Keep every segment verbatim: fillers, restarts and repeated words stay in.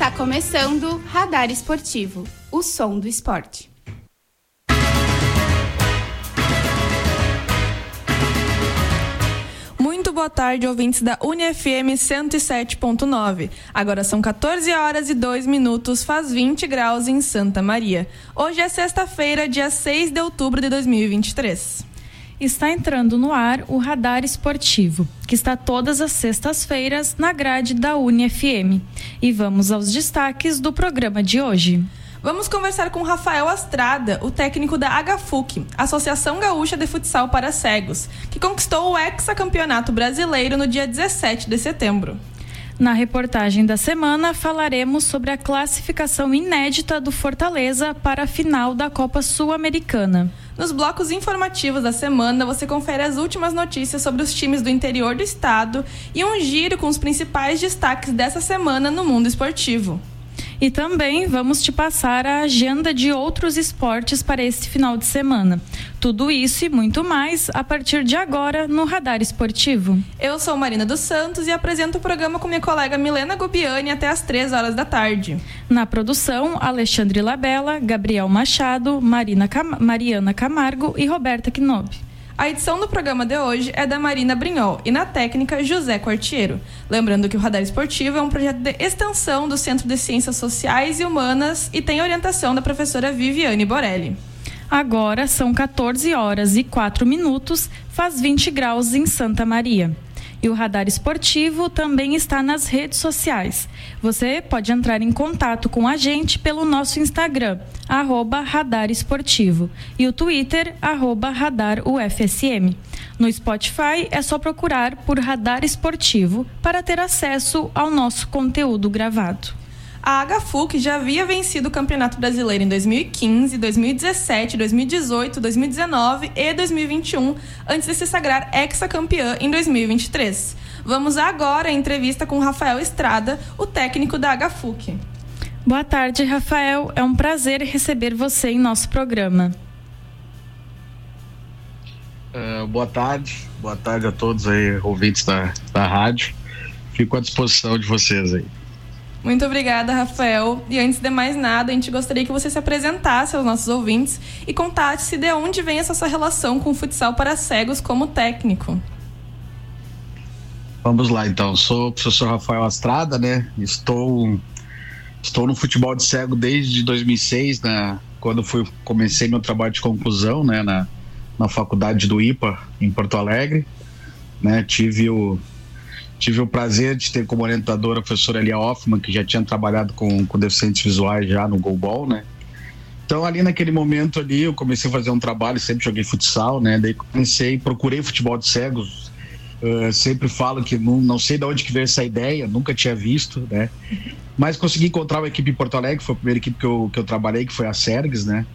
Está começando Radar Esportivo, o som do esporte. Muito boa tarde, ouvintes da Uni F M cento e sete ponto nove. Agora são quatorze horas e dois minutos, faz vinte graus em Santa Maria. Hoje é sexta-feira, dia seis de outubro de dois mil e vinte e três. Está entrando no ar o Radar Esportivo, que está todas as sextas-feiras na grade da Uni F M. E vamos aos destaques do programa de hoje. Vamos conversar com Rafael Astrada, o técnico da H F U C, Associação Gaúcha de Futsal para Cegos, que conquistou o hexacampeonato brasileiro no dia dezessete de setembro. Na reportagem da semana, falaremos sobre a classificação inédita do Fortaleza para a final da Copa Sul-Americana. Nos blocos informativos da semana, você confere as últimas notícias sobre os times do interior do estado e um giro com os principais destaques dessa semana no mundo esportivo. E também vamos te passar a agenda de outros esportes para este final de semana. Tudo isso e muito mais a partir de agora no Radar Esportivo. Eu sou Marina dos Santos e apresento o programa com minha colega Milena Gubiani até às três horas da tarde. Na produção, Alexandre Labella, Gabriel Machado, Marina Cam- Mariana Camargo e Roberta Knob. A edição do programa de hoje é da Marina Brignol e na técnica José Quartiero. Lembrando que o Radar Esportivo é um projeto de extensão do Centro de Ciências Sociais e Humanas e tem orientação da professora Viviane Borelli. Agora são quatorze horas e quatro minutos, faz vinte graus em Santa Maria. E o Radar Esportivo também está nas redes sociais. Você pode entrar em contato com a gente pelo nosso Instagram, arroba Radar Esportivo, e o Twitter, arroba Radar U F S M. No Spotify é só procurar por Radar Esportivo para ter acesso ao nosso conteúdo gravado. A H F U C já havia vencido o Campeonato Brasileiro em dois mil e quinze, dois mil e dezessete, dois mil e dezoito, dois mil e dezenove e dois mil e vinte e um, antes de se sagrar hexacampeã em dois mil e vinte e três. Vamos agora à entrevista com Rafael Estrada, o técnico da H F U C. Boa tarde, Rafael. É um prazer receber você em nosso programa. Uh, boa tarde. Boa tarde a todos aí, ouvintes da, da rádio. Fico à disposição de vocês aí. Muito obrigada, Rafael. E antes de mais nada, a gente gostaria que você se apresentasse aos nossos ouvintes e contasse de onde vem essa sua relação com o futsal para cegos como técnico. Vamos lá, então. Sou o professor Rafael Astrada, né? Estou, estou no futebol de cego desde dois mil e seis, né? Quando fui, comecei meu trabalho de conclusão, né? Na, na faculdade do I P A, em Porto Alegre. Né? Tive o... Tive o prazer de ter como orientadora a professora Elia Hoffman, que já tinha trabalhado com, com deficientes visuais já no goalball, né? Então, ali naquele momento ali, eu comecei a fazer um trabalho, sempre joguei futsal, né? Daí comecei, procurei futebol de cegos. Uh, sempre falo que não, não sei de onde que veio essa ideia, nunca tinha visto, né? Mas consegui encontrar uma equipe em Porto Alegre, que foi a primeira equipe que eu, que eu trabalhei, que foi a Sergues, né?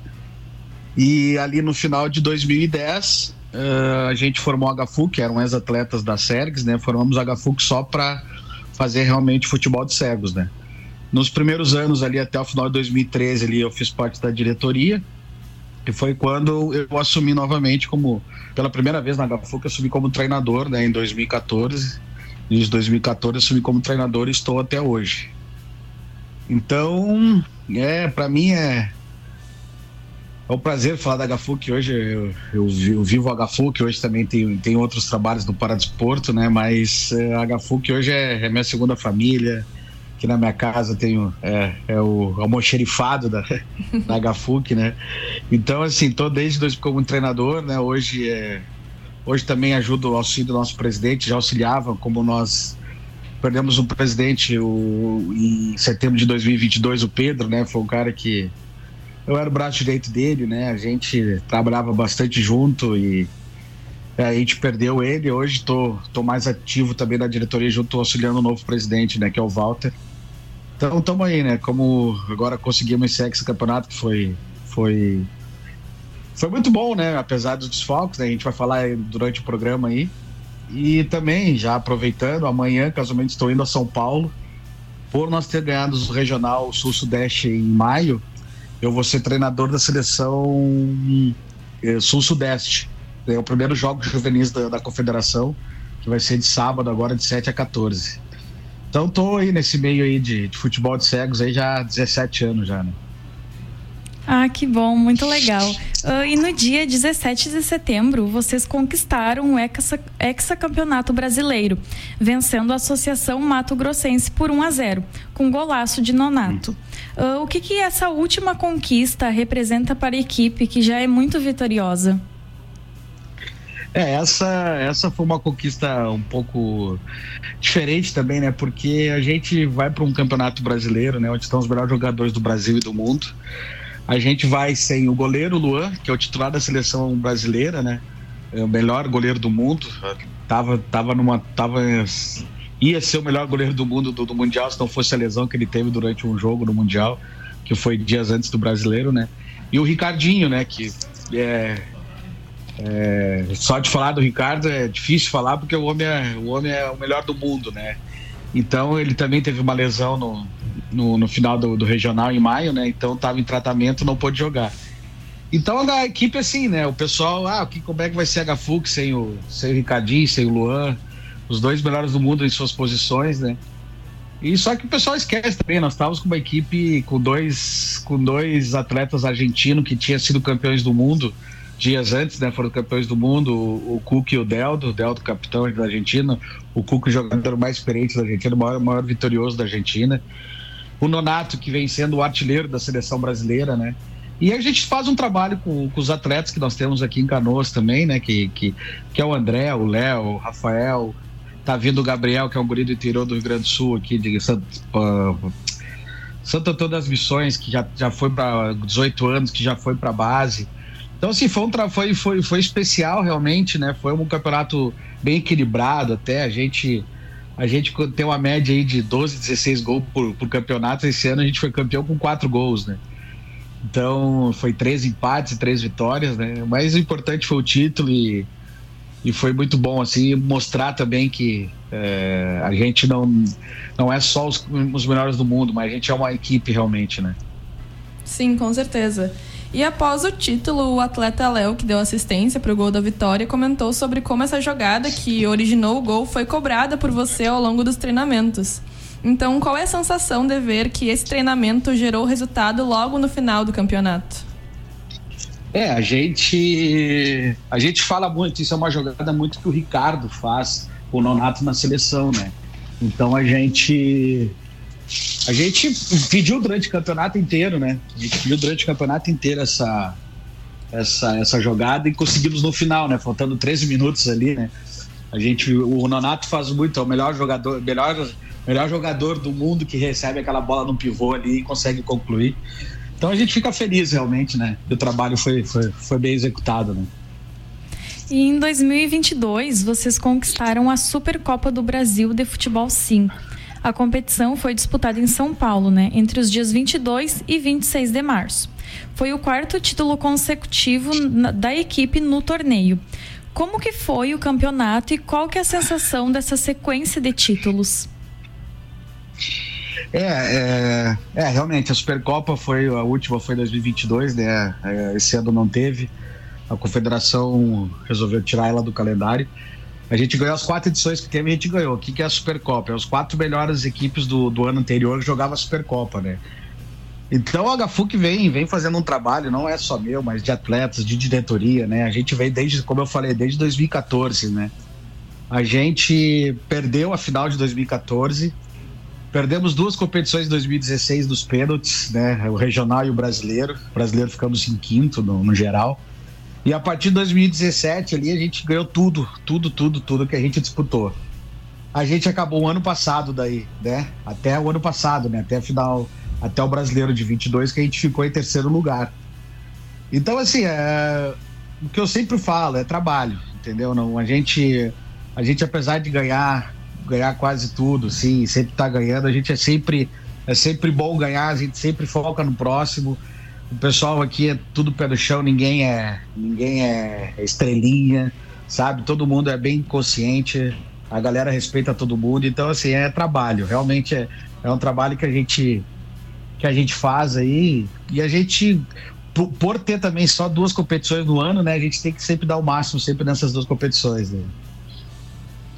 E ali no final de dois mil e dez... Uh, a gente formou a H F U C, que eram ex-atletas da Sergues, né? Formamos a H F U C só para fazer realmente futebol de cegos, né? Nos primeiros anos ali, até o final de dois mil e treze, ali, eu fiz parte da diretoria, que foi quando eu assumi novamente como, pela primeira vez na H F U C, eu assumi como treinador, né? Em dois mil e quatorze, em dois mil e quatorze eu assumi como treinador e estou até hoje. Então, é, para mim é É um prazer falar da H F U C hoje. Eu, eu, eu vivo a H F U C, hoje também tem, tem outros trabalhos no Paradesporto, né? Mas é, a H F U C hoje é, é minha segunda família. Aqui na minha casa tenho é, é o almoxerifado da, da H F U C, né? Então, assim, tô desde dois como treinador, né? Hoje, é, hoje também ajudo o auxílio do nosso presidente, já auxiliava, como nós perdemos um presidente o, em setembro de dois mil e vinte e dois, o Pedro, né? Foi um cara que eu era o braço direito dele, né? A gente trabalhava bastante junto e é, a gente perdeu ele. Hoje estou tô, tô mais ativo também na diretoria junto, auxiliando o novo presidente, né? Que é o Walter. Então estamos aí, né? Como agora conseguimos esse campeonato que foi, foi, foi muito bom, né? Apesar dos desfalques, né? A gente vai falar durante o programa aí. E também, já aproveitando, amanhã, casualmente estou indo a São Paulo. Por nós ter ganhado o Regional Sul-Sudeste em maio, eu vou ser treinador da seleção Sul-Sudeste. É o primeiro jogo juvenis da, da Confederação, que vai ser de sábado agora, de sete a quatorze. Então tô aí nesse meio aí de, de futebol de cegos aí já há dezessete anos já, né? Ah, que bom, muito legal. Uh, e no dia dezessete de setembro, vocês conquistaram o hexa, hexacampeonato brasileiro, vencendo a Associação Mato Grossense por um a zero, com golaço de Nonato. Uh, o que que essa última conquista representa para a equipe, que já é muito vitoriosa? É, essa, essa foi uma conquista um pouco diferente também, né? Porque a gente vai para um campeonato brasileiro, né? Onde estão os melhores jogadores do Brasil e do mundo. A gente vai sem o goleiro Luan, que é o titular da seleção brasileira, né? É o melhor goleiro do mundo. Tava, tava numa, tava, ia ser o melhor goleiro do mundo do, do Mundial, se não fosse a lesão que ele teve durante um jogo no Mundial, que foi dias antes do brasileiro, né? E o Ricardinho, né? Que é, é, só de falar do Ricardo é difícil falar, porque o homem é o, homem é o melhor do mundo, né? Então ele também teve uma lesão no, no, no final do, do regional em maio, né? Então estava em tratamento, não pôde jogar. Então a equipe assim, né? O pessoal, ah, que, como é que vai ser a Gafuk sem o, sem o Ricardinho, sem o Luan, os dois melhores do mundo em suas posições, né? E só que o pessoal esquece também, nós estávamos com uma equipe com dois, com dois atletas argentinos que tinham sido campeões do mundo dias antes, né? Foram campeões do mundo, o, o Cuca e o Deldo, o Deldo capitão da Argentina, o Cuca o jogador mais experiente da Argentina, o maior, maior vitorioso da Argentina, o Nonato, que vem sendo o artilheiro da seleção brasileira, né? E a gente faz um trabalho com, com os atletas que nós temos aqui em Canoas também, né? Que, que, que é o André, o Léo, o Rafael, tá vindo o Gabriel, que é um guri do interior do Rio Grande do Sul, aqui de Santo, uh, Santo Antônio das Missões, que já, já foi para dezoito anos, que já foi para base. Então, assim, foi, um tra... foi, foi, foi especial realmente, né? Foi um campeonato bem equilibrado até. A gente, a gente tem uma média aí de doze, dezesseis gols por, por campeonato. Esse ano a gente foi campeão com quatro gols, né? Então, foi três empates e três vitórias, né? O mais importante foi o título e, e foi muito bom, assim, mostrar também que é, a gente não, não é só os, os melhores do mundo, mas a gente é uma equipe realmente, né? Sim, com certeza. E após o título, o atleta Léo, que deu assistência para o gol da vitória, comentou sobre como essa jogada que originou o gol foi cobrada por você ao longo dos treinamentos. Então, qual é a sensação de ver que esse treinamento gerou resultado logo no final do campeonato? É, a gente, a gente fala muito, isso é uma jogada muito que o Ricardo faz com o Nonato na seleção, né? Então a gente... A gente pediu durante o campeonato inteiro, né? A gente pediu durante o campeonato inteiro essa, essa, essa jogada e conseguimos no final, né? Faltando treze minutos ali, né? A gente, o Nonato faz muito, é o melhor jogador, melhor, melhor jogador do mundo que recebe aquela bola no pivô ali e consegue concluir. Então a gente fica feliz realmente, né? O trabalho foi, foi, foi bem executado, né? E em dois mil e vinte e dois, vocês conquistaram a Supercopa do Brasil de Futebol cinco. A competição foi disputada em São Paulo, né, entre os dias vinte e dois e vinte e seis de março. Foi o quarto título consecutivo na, da equipe no torneio. Como que foi o campeonato e qual que é a sensação dessa sequência de títulos? É, é, é realmente, a Supercopa foi, a última foi em dois mil e vinte e dois, né, esse ano não teve, a Confederação resolveu tirar ela do calendário. A gente ganhou as quatro edições que teve, a gente ganhou. O que, que é a Supercopa? É os quatro melhores equipes do, do ano anterior que jogavam a Supercopa, né? Então a Gafuk vem, vem fazendo um trabalho, não é só meu, mas de atletas, de diretoria, né? A gente vem desde, como eu falei, desde dois mil e catorze, né? A gente perdeu a final de dois mil e catorze, perdemos duas competições em dois mil e dezesseis dos pênaltis, né? O regional e o brasileiro. O brasileiro ficamos em quinto no, no geral. E a partir de dois mil e dezessete ali a gente ganhou tudo, tudo, tudo, tudo que a gente disputou. A gente acabou o ano passado daí, né? Até o ano passado, né? Até a final, até o brasileiro de vinte e dois que a gente ficou em terceiro lugar. Então, assim, é... o que eu sempre falo é trabalho, entendeu? Não, a gente, a gente apesar de ganhar, ganhar quase tudo, sim, sempre tá ganhando, a gente é sempre, é sempre bom ganhar, a gente sempre foca no próximo. O pessoal aqui é tudo pé no chão, ninguém é, ninguém é estrelinha, sabe? Todo mundo é bem consciente, a galera respeita todo mundo, então assim, é trabalho, realmente é, é um trabalho que a gente que a gente faz aí, e a gente, por, por ter também só duas competições no ano, né, a gente tem que sempre dar o máximo sempre nessas duas competições, né?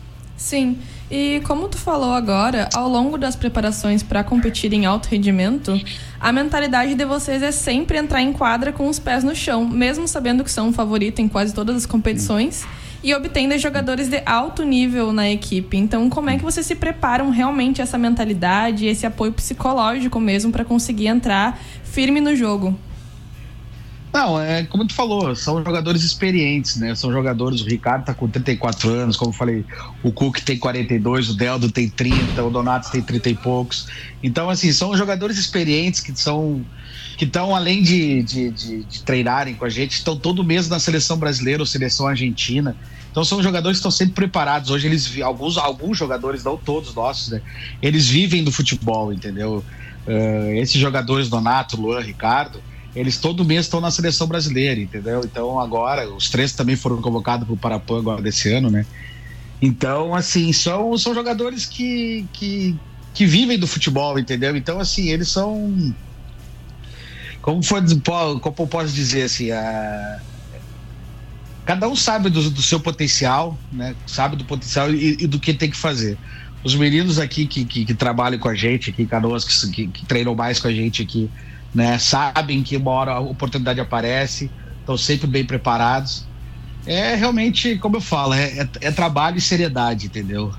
Sim, e como tu falou agora, ao longo das preparações para competir em alto rendimento, a mentalidade de vocês é sempre entrar em quadra com os pés no chão, mesmo sabendo que são um favorito em quase todas as competições e obtendo jogadores de alto nível na equipe. Então, como é que vocês se preparam realmente essa mentalidade, esse apoio psicológico mesmo para conseguir entrar firme no jogo? Não, é como tu falou, são jogadores experientes, né? São jogadores, o Ricardo tá com trinta e quatro anos, como eu falei, o Cook tem quarenta e dois, o Deldo tem trinta, o Donato tem trinta e poucos. Então, assim, são jogadores experientes que são que estão, além de, de, de, de treinarem com a gente, estão todo mês na seleção brasileira ou seleção argentina. Então são jogadores que estão sempre preparados. Hoje eles, alguns, alguns jogadores, não todos nossos, né? Eles vivem do futebol, entendeu? Uh, esses jogadores, Donato, Luan, Ricardo, eles todo mês estão na seleção brasileira, entendeu? Então agora, os três também foram convocados para o Parapan agora desse ano, né? Então, assim, são, são jogadores que, que, que vivem do futebol, entendeu? Então, assim, eles são... Como, foi, como eu posso dizer, assim, a... cada um sabe do, do seu potencial, né? Sabe do potencial e, e do que tem que fazer. Os meninos aqui que, que, que trabalham com a gente, aqui em Canoas, que, que, que treinam mais com a gente aqui, né, sabem que uma hora a oportunidade aparece, estão sempre bem preparados. É realmente, como eu falo, é, é, é trabalho e seriedade, entendeu?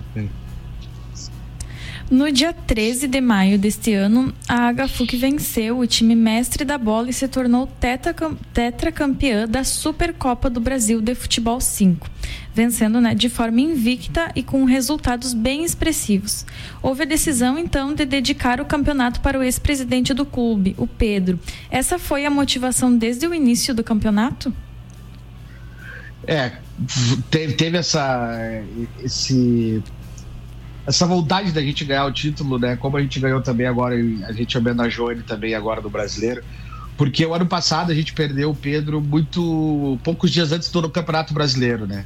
No dia treze de maio deste ano, a H F U C venceu o time mestre da bola e se tornou tetracampeã da Supercopa do Brasil de Futebol cinco, vencendo, né, de forma invicta e com resultados bem expressivos. Houve a decisão, então, de dedicar o campeonato para o ex-presidente do clube, o Pedro. Essa foi a motivação desde o início do campeonato? É, teve, teve essa... esse... essa vontade da gente ganhar o título, né? Como a gente ganhou também agora, a gente homenageou ele também agora no Brasileiro, porque o ano passado a gente perdeu o Pedro muito poucos dias antes do Campeonato Brasileiro, né?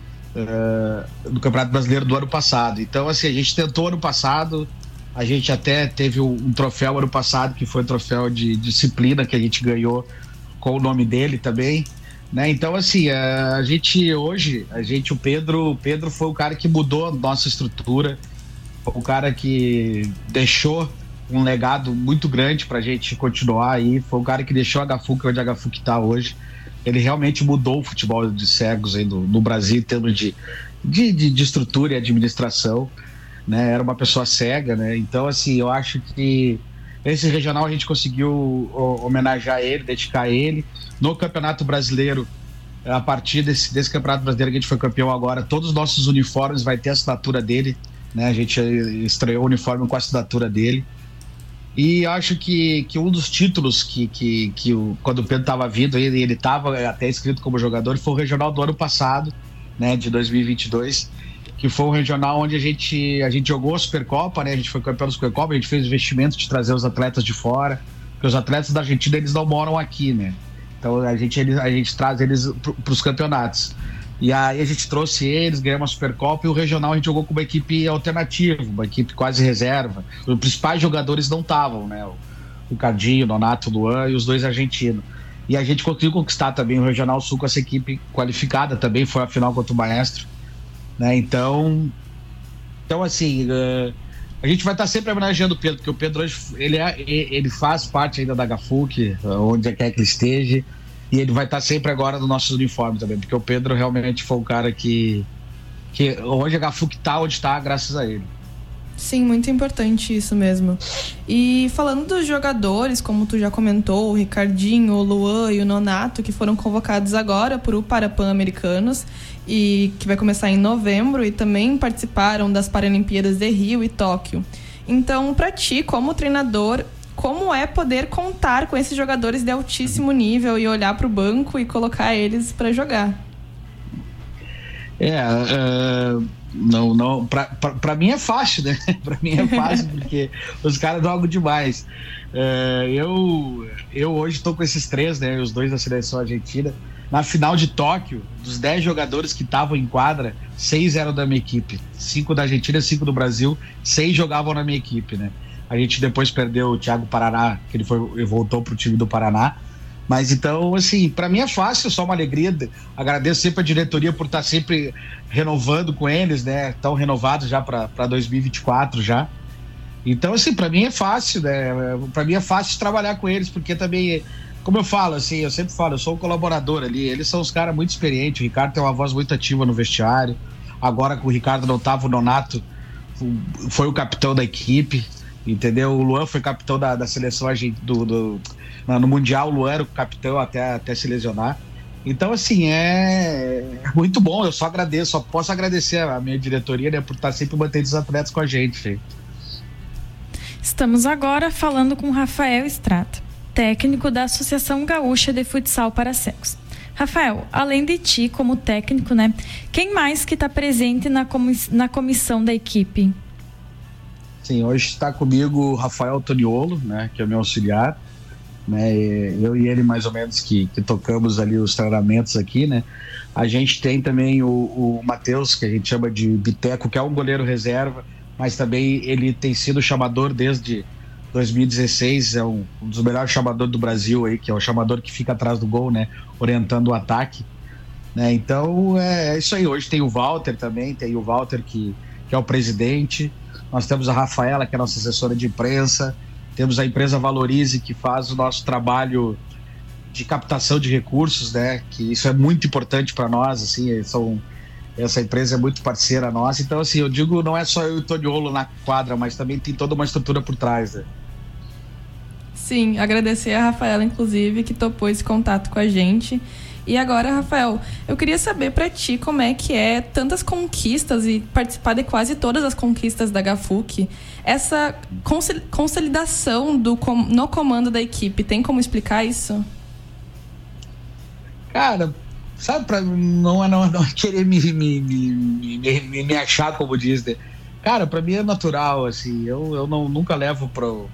Uh, do Campeonato Brasileiro do ano passado. Então, assim, a gente tentou ano passado, a gente até teve um, um troféu ano passado, que foi o troféu de disciplina que a gente ganhou com o nome dele também, né? Então, assim, a, a gente hoje, a gente, o Pedro, o Pedro foi o cara que mudou a nossa estrutura, foi o cara que deixou um legado muito grande pra gente continuar aí, foi o cara que deixou a H F U C onde a H F U C tá hoje. Ele realmente mudou o futebol de cegos aí no, no Brasil em termos de, de, de, de estrutura e administração, né? Era uma pessoa cega, né? Então, assim, eu acho que esse regional a gente conseguiu homenagear ele, dedicar ele. No Campeonato Brasileiro, a partir desse, desse Campeonato Brasileiro que a gente foi campeão agora, todos os nossos uniformes vai ter a assinatura dele, né? A gente estreou o uniforme com a assinatura dele. E acho que, que um dos títulos que, que, que o, quando o Pedro estava vindo, ele ele estava até inscrito como jogador, foi o regional do ano passado, né, de dois mil e vinte e dois, que foi um regional onde a gente, a gente jogou a Supercopa, né, a gente foi campeão da Supercopa, a gente fez investimento de trazer os atletas de fora, porque os atletas da Argentina, eles não moram aqui, né, então a gente, eles, a gente traz eles para os campeonatos. E aí a gente trouxe eles, ganhamos a Supercopa, e o regional a gente jogou com uma equipe alternativa, uma equipe quase reserva. Os principais jogadores não estavam, né? O Ricardinho, o Donato, o Luan e os dois argentinos. E a gente conseguiu conquistar também o Regional Sul com essa equipe qualificada também, foi a final contra o Maestro, né? Então, então assim, uh, a gente vai estar sempre homenageando o Pedro, porque o Pedro hoje, ele, é, ele faz parte ainda da H F U C, onde quer que ele esteja. E ele vai estar sempre agora no nosso uniforme também, porque o Pedro realmente foi um cara que, que hoje a H F U C está onde está, graças a ele. Sim, muito importante isso mesmo. E falando dos jogadores, como tu já comentou, o Ricardinho, o Luan e o Nonato, que foram convocados agora para o Parapan-Americanos, e que vai começar em novembro, e também participaram das Paralimpíadas de Rio e Tóquio. Então, para ti, como treinador, como é poder contar com esses jogadores de altíssimo nível e olhar para o banco e colocar eles para jogar? É, uh, não, não, para mim é fácil, né? Para mim é fácil, porque os caras jogam demais. Uh, eu, eu hoje estou com esses três, né? Os dois da seleção argentina. Na final de Tóquio, dos dez jogadores que estavam em quadra, seis eram da minha equipe. Cinco da Argentina, cinco do Brasil, seis jogavam na minha equipe, né? A gente depois perdeu o Thiago Paraná, que ele, foi, ele voltou para o time do Paraná, Mas então, assim, para mim é fácil, só uma alegria. Agradeço sempre a diretoria por estar sempre renovando com eles, né? Estão renovados já para dois mil e vinte e quatro já. Então, assim, para mim é fácil, né? Para mim é fácil trabalhar com eles, porque também, como eu falo, assim, eu sempre falo, eu sou um colaborador ali. Eles são os caras muito experientes. O Ricardo tem uma voz muito ativa no vestiário. Agora que o Ricardo não estava, o Nonato foi o capitão da equipe, entendeu? O Luan foi capitão da, da seleção do, do no Mundial. O Luan era o capitão até, até se lesionar. Então, assim, é muito bom. Eu só agradeço, só posso agradecer a minha diretoria, né, por estar sempre mantendo os atletas com a gente, filho. Estamos agora falando com Rafael Strata, técnico da Associação Gaúcha de Futsal para Cegos. Rafael, além de ti como técnico, né, quem mais que está presente na, comiss- na comissão da equipe? Sim, hoje está comigo o Rafael Toniolo, né, que é o meu auxiliar, né, eu e ele mais ou menos que, que tocamos ali os treinamentos aqui, né. A gente tem também o, o Matheus, que a gente chama de Biteco, que é um goleiro reserva, mas também ele tem sido chamador desde dois mil e dezesseis, é um, um dos melhores chamadores do Brasil aí, que é o chamador que fica atrás do gol, né, orientando o ataque, né. Então é, é isso aí. Hoje tem o Walter também, tem o Walter que, que é o presidente, nós temos a Rafaela, que é a nossa assessora de imprensa, temos a empresa Valorize, que faz o nosso trabalho de captação de recursos, né, que isso é muito importante para nós, assim, são essa empresa é muito parceira nossa. Então, assim, eu digo, não é só eu e o Toniolo na quadra, mas também tem toda uma estrutura por trás, né? Sim, agradecer a Rafaela, inclusive, que topou esse contato com a gente. E agora, Rafael, eu queria saber pra ti como é que é tantas conquistas e participar de quase todas as conquistas da Gafuk. Essa consolidação do, no comando da equipe, tem como explicar isso? Cara, sabe, pra não, não, não querer me, me, me, me, me achar, como diz, né? Cara, pra mim é natural, assim, eu, eu não, nunca levo pro...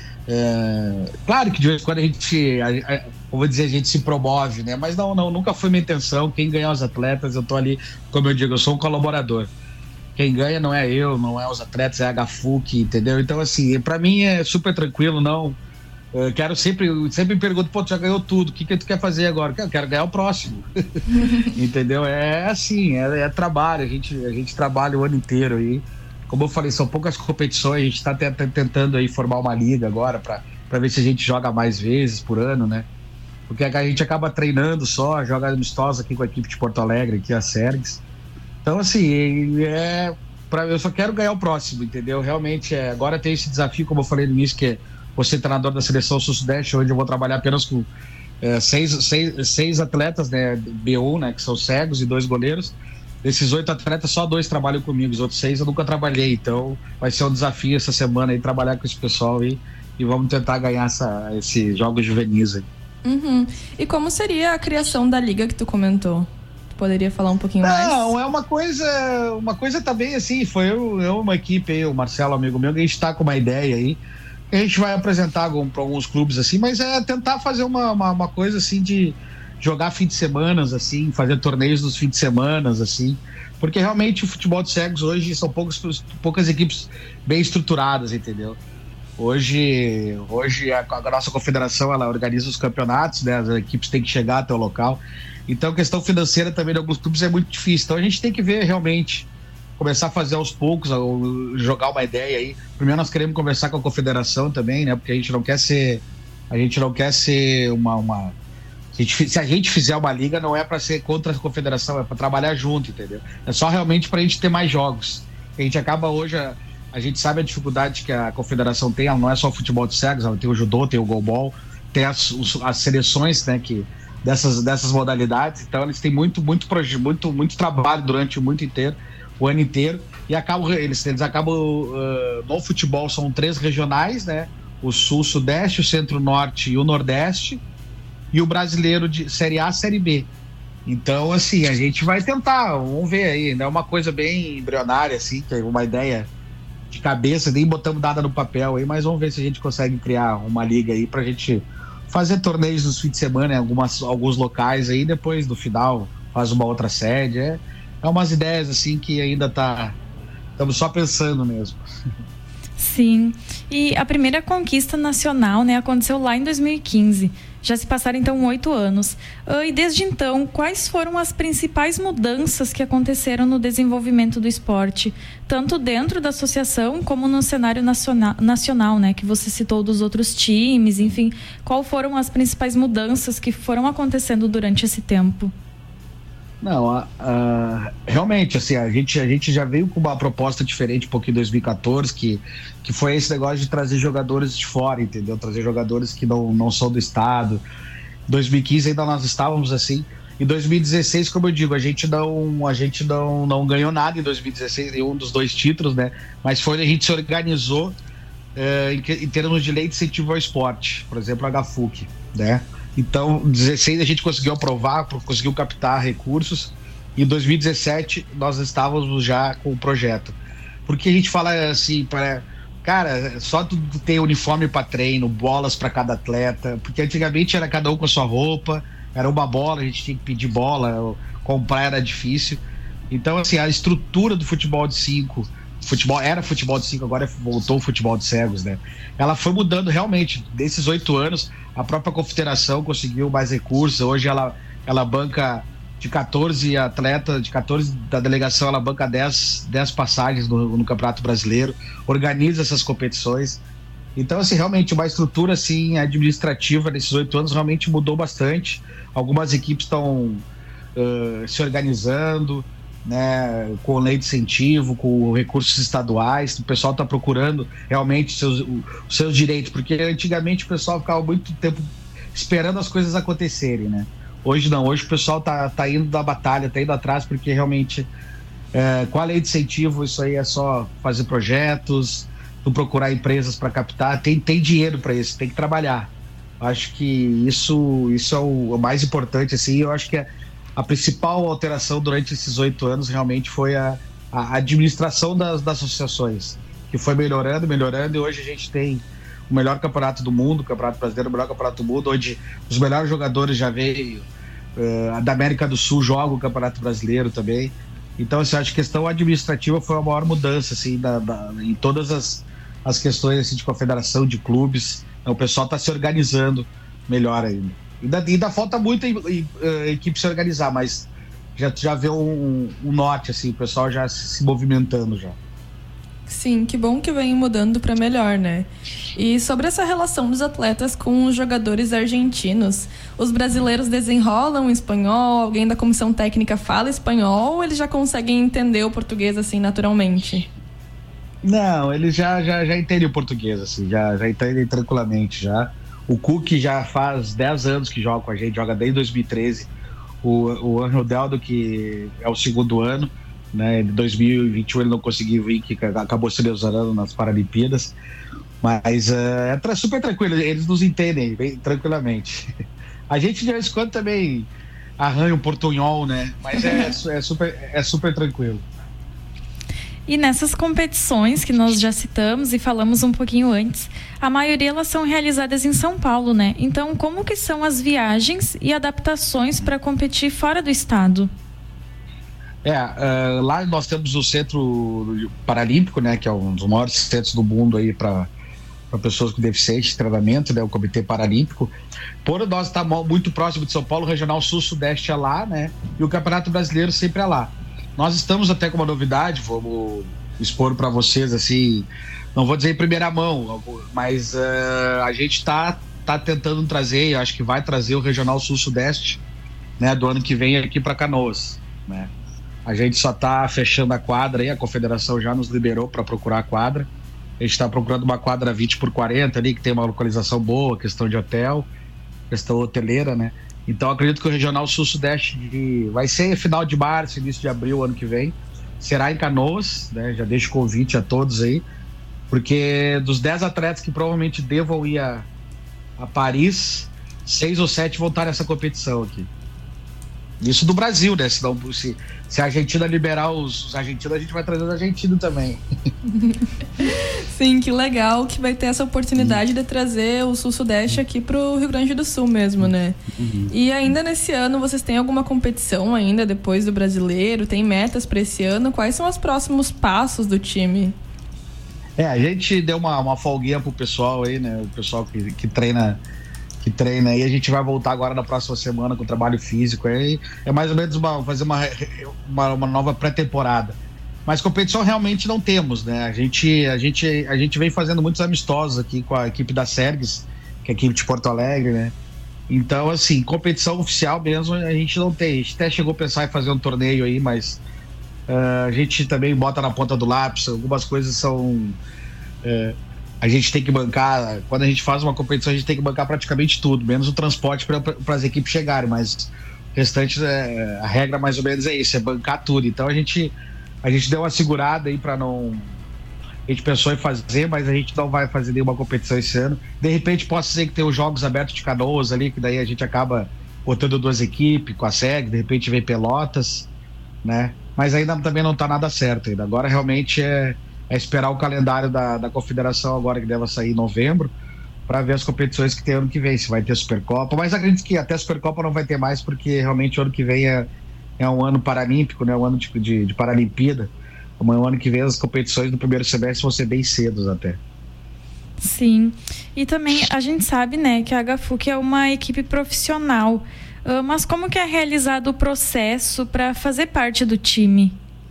É, claro que de vez em quando a gente, a, a, vou dizer, a gente se promove, né? Mas não, não, nunca foi minha intenção. Quem ganha os atletas, eu tô ali, como eu digo, eu sou um colaborador. Quem ganha não é eu, não é os atletas, é a Gafuk, entendeu? Então, assim, pra mim é super tranquilo, não... Eu quero sempre, sempre me pergunto, pô, tu já ganhou tudo, o que, que tu quer fazer agora? Eu quero ganhar o próximo. Entendeu? É assim, é, é trabalho, a gente, a gente trabalha o ano inteiro aí. Como eu falei, são poucas competições, a gente está tentando aí formar uma liga agora para ver se a gente joga mais vezes por ano, né? Porque a gente acaba treinando só, joga amistosa aqui com a equipe de Porto Alegre, aqui a Sergues. Então, assim, é, pra, eu só quero ganhar o próximo, entendeu? Realmente, é, agora tem esse desafio, como eu falei no início, que é você treinador da seleção sul-sudeste, onde eu vou trabalhar apenas com é, seis, seis, seis atletas, né, B um, né, que são cegos e dois goleiros. Desses oito atletas, só dois trabalham comigo, os outros seis eu nunca trabalhei, então vai ser um desafio essa semana aí, trabalhar com esse pessoal aí, e vamos tentar ganhar essa, esses jogos juvenis aí. Uhum. E como seria a criação da liga que tu comentou? Tu poderia falar um pouquinho Não, mais? Não, é uma coisa, uma coisa também assim, foi eu, eu uma equipe aí, o Marcelo, amigo meu, que a gente tá com uma ideia aí, a gente vai apresentar para alguns clubes assim, mas é tentar fazer uma, uma, uma coisa assim de jogar fim de semana, assim, fazer torneios nos fins de semana, assim, porque realmente o futebol de cegos hoje são poucos, poucas equipes bem estruturadas, entendeu? Hoje, hoje a, a nossa confederação, ela organiza os campeonatos, né? As equipes têm que chegar até o local, então a questão financeira também de alguns clubes é muito difícil, então a gente tem que ver realmente, começar a fazer aos poucos, jogar uma ideia aí. Primeiro nós queremos conversar com a confederação também, né? Porque a gente não quer ser, a gente não quer ser uma, uma... Se, a gente, se a gente fizer uma liga, não é para ser contra a confederação, é para trabalhar junto, entendeu? É só realmente para a gente ter mais jogos. A gente acaba hoje, a, a gente sabe a dificuldade que a confederação tem, ela não é só o futebol de cegos, ela tem o judô, tem o goalball, tem as, os, as seleções, né, que, dessas, dessas modalidades, então eles têm muito, muito, muito, muito trabalho durante o muito inteiro, o ano inteiro, e acabam, eles, eles acabam, uh, no futebol são três regionais, né, o Sul, o Sudeste, o Centro-Norte e o Nordeste, e o brasileiro de Série A, Série B. Então, assim, a gente vai tentar, vamos ver aí, ainda é uma coisa bem embrionária, assim, que é uma ideia de cabeça, nem botamos nada no papel aí, mas vamos ver se a gente consegue criar uma liga aí pra gente fazer torneios nos fins de semana em algumas, alguns locais aí, depois do final faz uma outra sede, é, é umas ideias, assim, que ainda tá, estamos só pensando mesmo. Sim, e a primeira conquista nacional, né, aconteceu lá em dois mil e quinze. Já se passaram, então, oito anos. Uh, e desde então, quais foram as principais mudanças que aconteceram no desenvolvimento do esporte? Tanto dentro da associação, como no cenário nacional, nacional, né? Que você citou dos outros times, enfim. Quais foram as principais mudanças que foram acontecendo durante esse tempo? Não, a, a, realmente, assim, a gente, a gente já veio com uma proposta diferente um pouquinho em dois mil e catorze, que, que foi esse negócio de trazer jogadores de fora, entendeu? Trazer jogadores que não, não são do estado. Em dois mil e quinze ainda nós estávamos assim. Em dois mil e dezesseis, como eu digo, a gente não, a gente não, não ganhou nada em dois mil e dezesseis, nenhum dos dois títulos, né? Mas foi, a gente se organizou eh, em, em termos de lei de incentivo ao esporte, por exemplo, a H F U C, né? Então, em dezesseis a gente conseguiu aprovar, conseguiu captar recursos. E em dois mil e dezessete nós estávamos já com o projeto. Porque a gente fala assim, para cara, só tu ter uniforme para treino, bolas para cada atleta, porque antigamente era cada um com a sua roupa, era uma bola, a gente tinha que pedir bola, comprar era difícil. Então, assim, a estrutura do futebol de cinco, futebol era futebol de cinco, agora voltou o futebol de cegos, né? Ela foi mudando realmente. Desses oito anos, a própria confederação conseguiu mais recursos. Hoje ela, ela banca de catorze atletas, de catorze da delegação, ela banca dez, dez passagens no, no Campeonato Brasileiro, organiza essas competições. Então, assim, realmente uma estrutura assim, administrativa nesses oito anos realmente mudou bastante. Algumas equipes estão uh, se organizando, né, com lei de incentivo, com recursos estaduais. O pessoal está procurando realmente seus, os seus direitos, porque antigamente o pessoal ficava muito tempo esperando as coisas acontecerem, né? Hoje não, hoje o pessoal tá, tá indo da batalha, tá indo atrás, porque realmente é, com a lei de incentivo isso aí é só fazer projetos, tu procurar empresas para captar, tem, tem dinheiro para isso, tem que trabalhar. Acho que isso, isso é o mais importante, assim. Eu acho que é a principal alteração durante esses oito anos realmente foi a, a administração das, das associações, que foi melhorando, melhorando, e hoje a gente tem o melhor campeonato do mundo, o Campeonato Brasileiro, o melhor campeonato do mundo, onde os melhores jogadores já veio, uh, da América do Sul joga o Campeonato Brasileiro também. Então, assim, acho que a questão administrativa foi a maior mudança, assim, da, da, em todas as, as questões assim, de confederação, de clubes. Então, o pessoal está se organizando melhor ainda. Ainda, ainda falta muito a equipe se organizar, mas já, já vê um, um norte, assim, o pessoal já se, se movimentando já. Sim, que bom que vem mudando para melhor, né? E sobre essa relação dos atletas com os jogadores argentinos, os brasileiros desenrolam espanhol, alguém da comissão técnica fala espanhol, ou eles já conseguem entender o português assim naturalmente? Não, eles já, já, já entendem o português, assim, já, já entendem tranquilamente já. O Cook já faz dez anos que joga com a gente, joga desde dois mil e treze. O, o Anjo Deldo, que é o segundo ano, né? Em dois mil e vinte e um ele não conseguiu vir, que acabou se lesionando nas Paralimpíadas. Mas uh, é super tranquilo, eles nos entendem bem tranquilamente. A gente de vez em quando também arranha um portunhol, né? Mas é, é, super, é super tranquilo. E nessas competições que nós já citamos e falamos um pouquinho antes, a maioria elas são realizadas em São Paulo, né? Então, como que são as viagens e adaptações para competir fora do estado? É, uh, lá nós temos o Centro Paralímpico, né? Que é um dos maiores centros do mundo aí para pessoas com deficiência de treinamento, né? O Comitê Paralímpico. Por nós estar muito próximo de São Paulo, o Regional Sul-Sudeste é lá, né? E o Campeonato Brasileiro sempre é lá. Nós estamos até com uma novidade, vamos expor para vocês, assim, não vou dizer em primeira mão, mas uh, a gente está tá tentando trazer, eu acho que vai trazer o Regional Sul-Sudeste, né, do ano que vem aqui para Canoas, né? A gente só está fechando a quadra aí, a confederação já nos liberou para procurar a quadra. A gente está procurando uma quadra vinte por quarenta ali, que tem uma localização boa, questão de hotel, questão hoteleira, né? Então acredito que o Regional Sul-Sudeste de... vai ser final de março, início de abril, ano que vem. Será em Canoas, né? Já deixo o convite a todos aí, porque dos dez atletas que provavelmente devam ir a, a Paris, seis ou sete vão estar nessa competição aqui. Isso do Brasil, né? Senão, se, se a Argentina liberar os, os argentinos, a gente vai trazer os argentinos também. Sim, que legal que vai ter essa oportunidade uhum. de trazer o Sul-Sudeste aqui pro Rio Grande do Sul mesmo, né? Uhum. E ainda nesse ano, vocês têm alguma competição ainda depois do Brasileiro? Tem metas para esse ano? Quais são os próximos passos do time? É, a gente deu uma, uma folguinha pro pessoal aí, né? O pessoal que, que treina que treina, e a gente vai voltar agora na próxima semana com trabalho físico, aí é mais ou menos uma, fazer uma, uma, uma nova pré-temporada. Mas competição realmente não temos, né? A gente, a gente, a gente vem fazendo muitos amistosos aqui com a equipe da Sergues, que é a equipe de Porto Alegre, né? Então, assim, competição oficial mesmo a gente não tem. A gente até chegou a pensar em fazer um torneio aí, mas uh, a gente também bota na ponta do lápis. Algumas coisas são... Uh, a gente tem que bancar... Quando a gente faz uma competição, a gente tem que bancar praticamente tudo, menos o transporte para as equipes chegarem, mas o restante, é, a regra mais ou menos é isso, é bancar tudo. Então, a gente... A gente deu uma segurada aí para não... A gente pensou em fazer, mas a gente não vai fazer nenhuma competição esse ano. De repente, posso dizer que tem os Jogos Abertos de Canoas ali, que daí a gente acaba botando duas equipes com a S E G, de repente vem Pelotas, né? Mas ainda também não está nada certo ainda. Agora realmente é, é esperar o calendário da, da Confederação agora, que deve sair em novembro, para ver as competições que tem ano que vem, se vai ter Supercopa. Mas acredito que até a Supercopa não vai ter mais, porque realmente o ano que vem é... É um ano paralímpico, né? Um ano de, de, de Paralimpíada. Um ano que vem as competições do primeiro semestre vão ser bem cedos até. Sim. E também a gente sabe, né, que a H F U C é uma equipe profissional. Uh, mas como que é realizado o processo para fazer parte do time?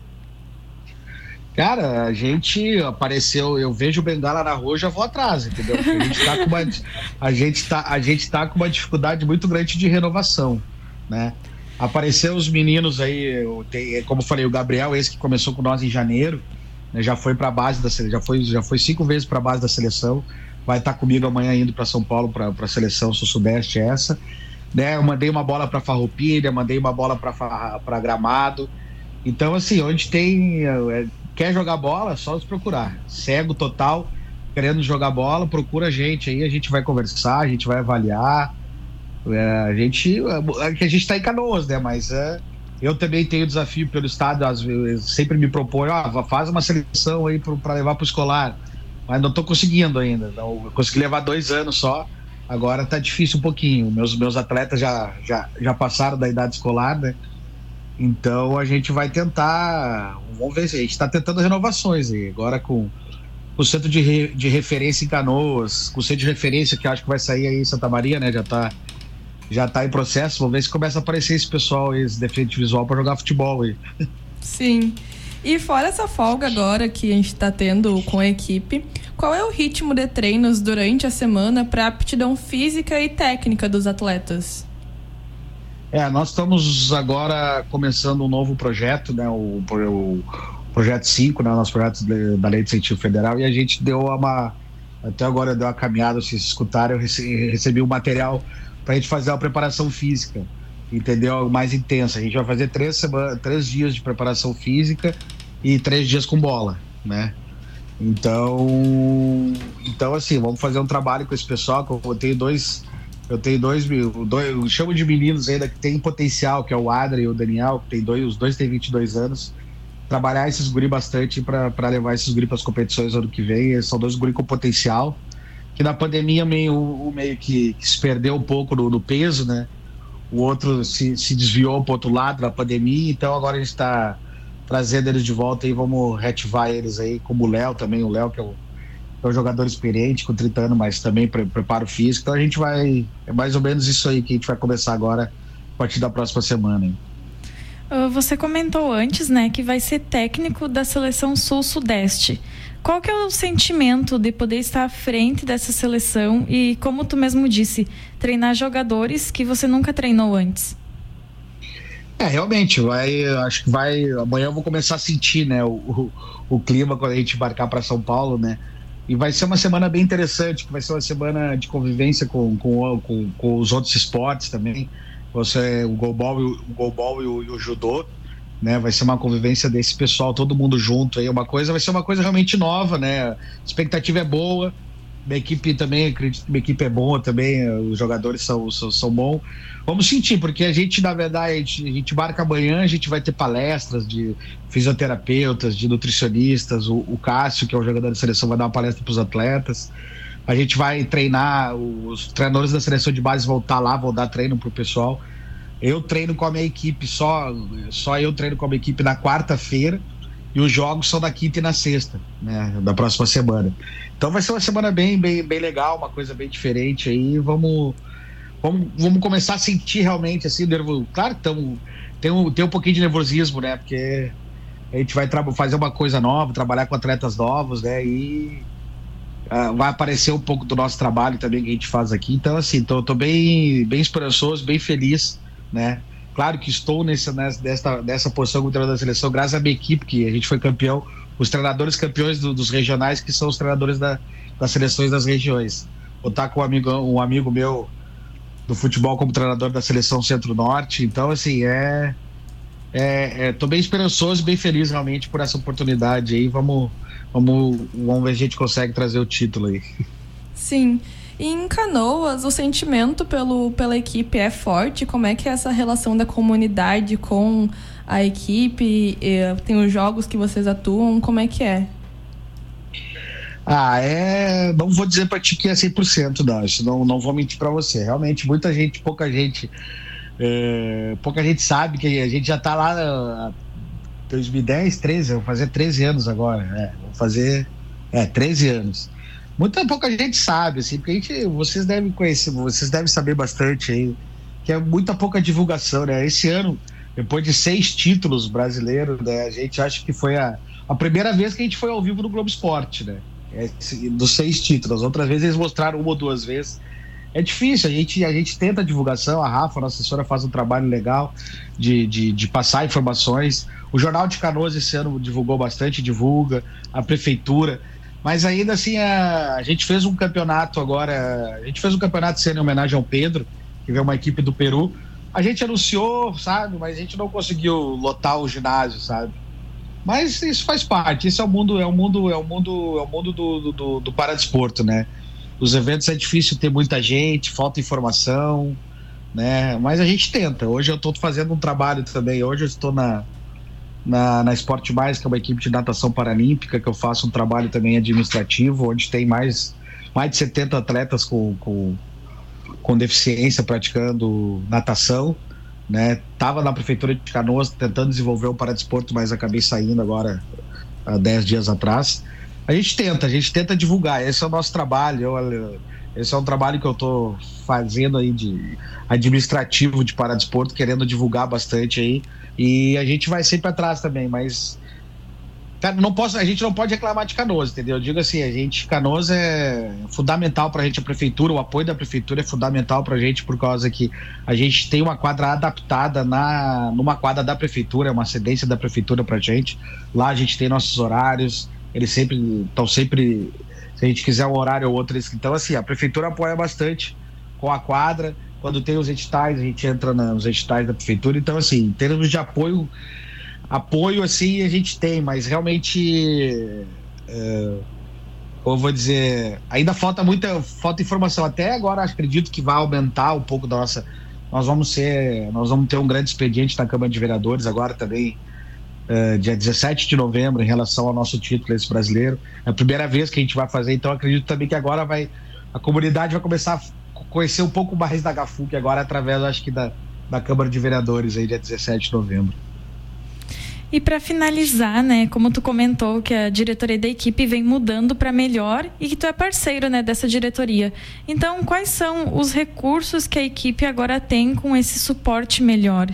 Cara, a gente apareceu, eu vejo o Bengala na rua, já vou atrás, entendeu? Porque a gente tá com uma, a gente tá, a gente tá com uma dificuldade muito grande de renovação, né? Apareceu os meninos aí, como eu falei, o Gabriel, esse que começou com nós em janeiro, né, já foi para a base da seleção, já foi, já foi cinco vezes para a base da seleção, vai estar tá comigo amanhã indo para São Paulo para a seleção sul-sudeste essa, né? Eu mandei uma bola para Farroupilha, mandei uma bola para Gramado. Então, assim, onde tem é, quer jogar bola, é só nos procurar. Cego total, querendo jogar bola, procura a gente aí, a gente vai conversar, a gente vai avaliar. É, a gente a gente está em Canoas, né? Mas é, eu também tenho desafio pelo estado, às vezes, sempre me propõe, ó, faz uma seleção aí para levar para o escolar, mas não estou conseguindo ainda. Não, eu consegui levar dois anos só, agora tá difícil um pouquinho. Meus, meus atletas já, já, já passaram da idade escolar, né? Então a gente vai tentar, vamos ver se a gente está tentando renovações aí, agora com o centro de, re, de referência em Canoas, com o centro de referência que eu acho que vai sair aí em Santa Maria, né? Já está já tá em processo, vamos ver se começa a aparecer esse pessoal, esse deficiente visual para jogar futebol aí. Sim. E fora essa folga agora que a gente está tendo com a equipe, qual é o ritmo de treinos durante a semana para aptidão física e técnica dos atletas? É, nós estamos agora começando um novo projeto, né, o, o projeto cinco, né, o nosso projeto de, da Lei de Incentivo Federal, e a gente deu uma, até agora deu uma caminhada, se escutarem, eu recebi, recebi um material para a gente fazer uma preparação física, entendeu? Mais intensa. A gente vai fazer três, semanas, três dias de preparação física e três dias com bola, né? Então, então assim, vamos fazer um trabalho com esse pessoal, que eu tenho dois, eu tenho dois, dois eu chamo de meninos ainda que tem potencial, que é o Adri e o Daniel, que tem dois, os dois têm vinte e dois anos, trabalhar esses guri bastante para levar esses guri para as competições ano que vem. Eles são dois guri com potencial, que na pandemia meio, meio que, que se perdeu um pouco no, no peso, né? O outro se, se desviou para o outro lado da pandemia, então agora a gente está trazendo eles de volta e vamos reativar eles aí, como o Léo também, o Léo que é, o, é um jogador experiente, com trinta anos, mas também pre, preparo físico. Então a gente vai, é mais ou menos isso aí que a gente vai começar agora, a partir da próxima semana, hein? Você comentou antes, né, que vai ser técnico da seleção sul-sudeste. Qual que é o sentimento de poder estar à frente dessa seleção e, como tu mesmo disse, treinar jogadores que você nunca treinou antes? É, realmente, vai, acho que vai, amanhã eu vou começar a sentir, né, o, o, o clima quando a gente embarcar para São Paulo, né, e vai ser uma semana bem interessante, que vai ser uma semana de convivência com, com, com, com os outros esportes também. Você, o goalball, o, o, goalball e, o, e o judô, né? Vai ser uma convivência desse pessoal, todo mundo junto aí, uma coisa, vai ser uma coisa realmente nova, né? A expectativa é boa, minha equipe também, acredito que minha equipe é boa também, os jogadores são, são, são bons. Vamos sentir, porque a gente, na verdade, a gente, a gente marca amanhã, a gente vai ter palestras de fisioterapeutas, de nutricionistas, o, o Cássio, que é o jogador da seleção, vai dar uma palestra para os atletas. A gente vai treinar, os treinadores da seleção de base vão estar lá, vão dar treino pro pessoal. Eu treino com a minha equipe, só, só eu treino com a minha equipe na quarta-feira, e os jogos são na quinta e na sexta, né, da próxima semana. Então vai ser uma semana bem, bem, bem legal, uma coisa bem diferente aí. Vamos, vamos, vamos começar a sentir realmente assim, o nervo. Claro que tamo, tem, um, tem um pouquinho de nervosismo, né? Porque a gente vai fazer uma coisa nova, trabalhar com atletas novos, né? E uh, vai aparecer um pouco do nosso trabalho também que a gente faz aqui. Então, assim, tô, tô bem, bem esperançoso, bem feliz, né? Claro que estou nessa, nessa, nessa posição como treinador da seleção, graças à minha equipe, que a gente foi campeão, os treinadores campeões do, dos regionais, que são os treinadores da, das seleções das regiões. Vou estar com um amigo, um amigo meu do futebol como treinador da seleção Centro-Norte. Então, assim, é, é, é tô bem esperançoso, bem feliz realmente por essa oportunidade aí. Vamos, vamos, vamos ver se a gente consegue trazer o título aí. Sim. E em Canoas, o sentimento pelo, pela equipe é forte? Como é que é essa relação da comunidade com a equipe? Tem os jogos que vocês atuam, como é que é? Ah, é... Não vou dizer pra ti que é cem por cento, não. Isso não, não vou mentir pra você. Realmente, muita gente, pouca gente... É... Pouca gente sabe que a gente já tá lá... dois mil e dez, treze, vou fazer treze anos agora. É, vou fazer... É, treze anos. Muita pouca gente sabe, assim, porque a gente, vocês devem conhecer, vocês devem saber bastante aí, que é muita pouca divulgação, né? Esse ano, depois de seis títulos brasileiros, né, a gente acha que foi a, a primeira vez que a gente foi ao vivo no Globo Esporte, né? É, dos seis títulos. Outras vezes eles mostraram uma ou duas vezes. É difícil, a gente, a gente tenta a divulgação, a Rafa, a nossa assessora, faz um trabalho legal de, de, de passar informações. O Jornal de Canoas esse ano divulgou bastante, divulga, a prefeitura. Mas ainda assim, a, a gente fez um campeonato agora, a gente fez um campeonato sendo em homenagem ao Pedro, que veio uma equipe do Peru. A gente anunciou, sabe, mas a gente não conseguiu lotar o ginásio, sabe? Mas isso faz parte, isso é o mundo, é o mundo, é o mundo, é o mundo do, do, do paradesporto, né? Os eventos é difícil ter muita gente, falta informação, né? Mas a gente tenta. Hoje eu estou fazendo um trabalho também, hoje eu estou na Na, na Esporte Mais, que é uma equipe de natação paralímpica, que eu faço um trabalho também administrativo, onde tem mais, mais de setenta atletas com, com, com deficiência praticando natação, né? Tava na prefeitura de Canoas tentando desenvolver o paradesporto, mas acabei saindo agora há dez dias atrás. A gente tenta, a gente tenta divulgar, esse é o nosso trabalho. Eu, esse é um trabalho que eu tô fazendo aí de administrativo de paradesporto, querendo divulgar bastante aí. E a gente vai sempre atrás também, mas cara, não posso, a gente não pode reclamar de Canoas, entendeu? Eu digo assim, a gente, Canoas é fundamental pra gente, a prefeitura, o apoio da prefeitura é fundamental pra gente, por causa que a gente tem uma quadra adaptada na, numa quadra da prefeitura, é uma cedência da prefeitura pra gente. Lá a gente tem nossos horários, eles sempre estão sempre, se a gente quiser um horário ou outro, eles, então assim, a prefeitura apoia bastante com a quadra. Quando tem os editais, a gente entra nos editais da prefeitura. Então, assim, em termos de apoio, apoio, assim, a gente tem, mas realmente, é, eu vou dizer, ainda falta muita falta informação. Até agora, acredito que vai aumentar um pouco da nossa... Nós vamos ser, nós vamos ter um grande expediente na Câmara de Vereadores agora também, é, dia dezessete de novembro, em relação ao nosso título esse brasileiro. É a primeira vez que a gente vai fazer, então acredito também que agora vai, a comunidade vai começar a conhecer um pouco mais da Gafuc agora através, acho que da, da Câmara de Vereadores aí dia dezessete de novembro. E para finalizar, né, como tu comentou que a diretoria da equipe vem mudando para melhor e que tu é parceiro, né, dessa diretoria. Então, quais são os recursos que a equipe agora tem com esse suporte melhor?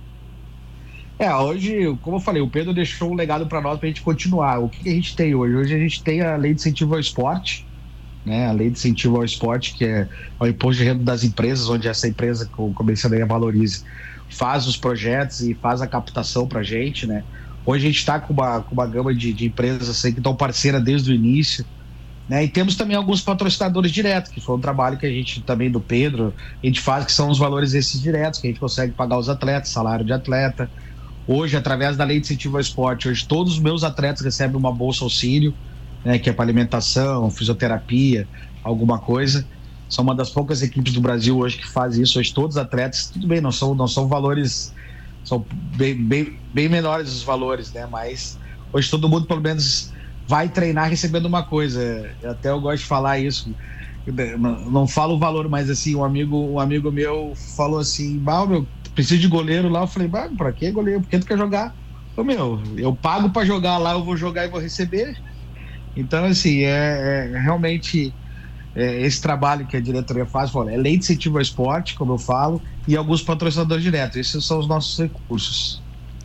É, hoje, como eu falei, o Pedro deixou um legado para nós para a gente continuar. O que, que a gente tem hoje? Hoje a gente tem a Lei de Incentivo ao Esporte, né, a Lei de Incentivo ao Esporte, que é o imposto de renda das empresas, onde essa empresa, como eu mencionei, a Valorize, faz os projetos e faz a captação para a gente, né? Hoje a gente está com uma, com uma gama de, de empresas assim, que estão parceiras desde o início, né? E temos também alguns patrocinadores diretos, que foi um trabalho que a gente também, do Pedro, a gente faz, que são os valores esses diretos, que a gente consegue pagar os atletas, salário de atleta. Hoje, através da Lei de Incentivo ao Esporte, hoje todos os meus atletas recebem uma bolsa auxílio, né, que é para alimentação, fisioterapia, alguma coisa. São uma das poucas equipes do Brasil hoje que faz isso. Hoje todos os atletas, tudo bem, não são, não são valores, são bem, bem, bem menores os valores, né? Mas hoje todo mundo pelo menos vai treinar recebendo uma coisa. Até eu gosto de falar isso. Não, não falo o valor, mas assim, um amigo, um amigo meu falou assim, bah, meu, preciso de goleiro lá. Eu falei, bah, pra que goleiro? Por que tu quer jogar? Eu, meu, eu pago pra jogar lá, eu vou jogar e vou receber. Então, assim, é, é realmente é, esse trabalho que a diretoria faz, é lei de incentivo ao esporte, como eu falo, e alguns patrocinadores diretos. Esses são os nossos recursos.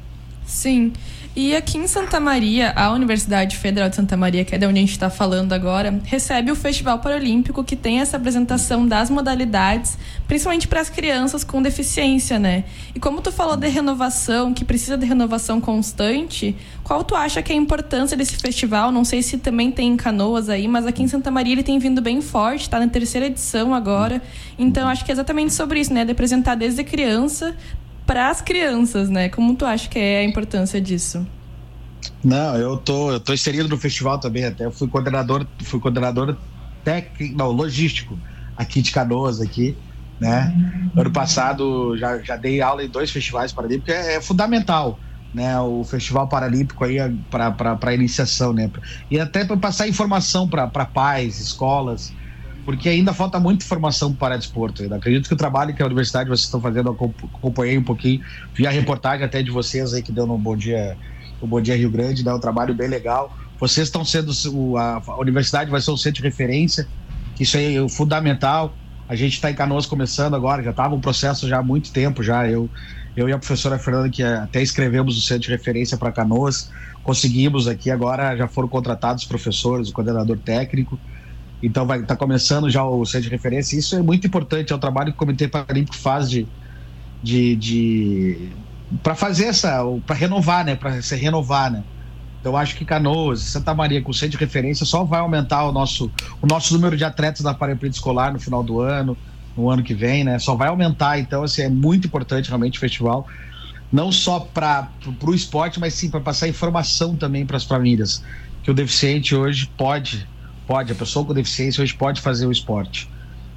Sim. E aqui em Santa Maria, a Universidade Federal de Santa Maria, que é de onde a gente está falando agora, recebe o Festival Paralímpico, que tem essa apresentação das modalidades, principalmente para as crianças com deficiência, né? E como tu falou de renovação, que precisa de renovação constante, qual tu acha que é a importância desse festival? Não sei se também tem em Canoas aí, mas aqui em Santa Maria ele tem vindo bem forte, está na terceira edição agora. Então acho que é exatamente sobre isso, né? De apresentar desde criança para as crianças, né? Como tu acha que é a importância disso? Não, eu tô, eu tô inserido no festival também, até eu fui coordenador, fui coordenador técnico, não, logístico aqui de Canoas, aqui, né? Ano passado já, já dei aula em dois festivais paralímpicos, é, é fundamental, né? O Festival Paralímpico aí para iniciação, né? E até para passar informação para pais, escolas, porque ainda falta muita informação para desporto. Eu acredito que o trabalho que a universidade vocês estão fazendo, eu acompanhei um pouquinho, vi a reportagem até de vocês aí que deu no Bom Dia, no Bom Dia Rio Grande, né? Um trabalho bem legal. Vocês estão sendo, a, a universidade vai ser um centro de referência, que isso aí é fundamental. A gente está em Canoas começando agora, já estava um processo já há muito tempo já. Eu, eu e a professora Fernanda, que até escrevemos o centro de referência para Canoas, conseguimos aqui, agora já foram contratados os professores, o coordenador técnico. Então vai estar tá começando já o centro de referência. Isso é muito importante, é o trabalho que o Comitê Paralímpico faz de, de, de para fazer essa, para renovar, né? Para se renovar, né? Então acho que Canoas, Santa Maria com centro de referência só vai aumentar o nosso, o nosso número de atletas da Paralimpíada Escolar no final do ano, no ano que vem, né? Só vai aumentar. Então assim, é muito importante realmente o festival, não só para o esporte, mas sim para passar informação também para as famílias, que o deficiente hoje pode Pode, a pessoa com deficiência hoje pode fazer o esporte.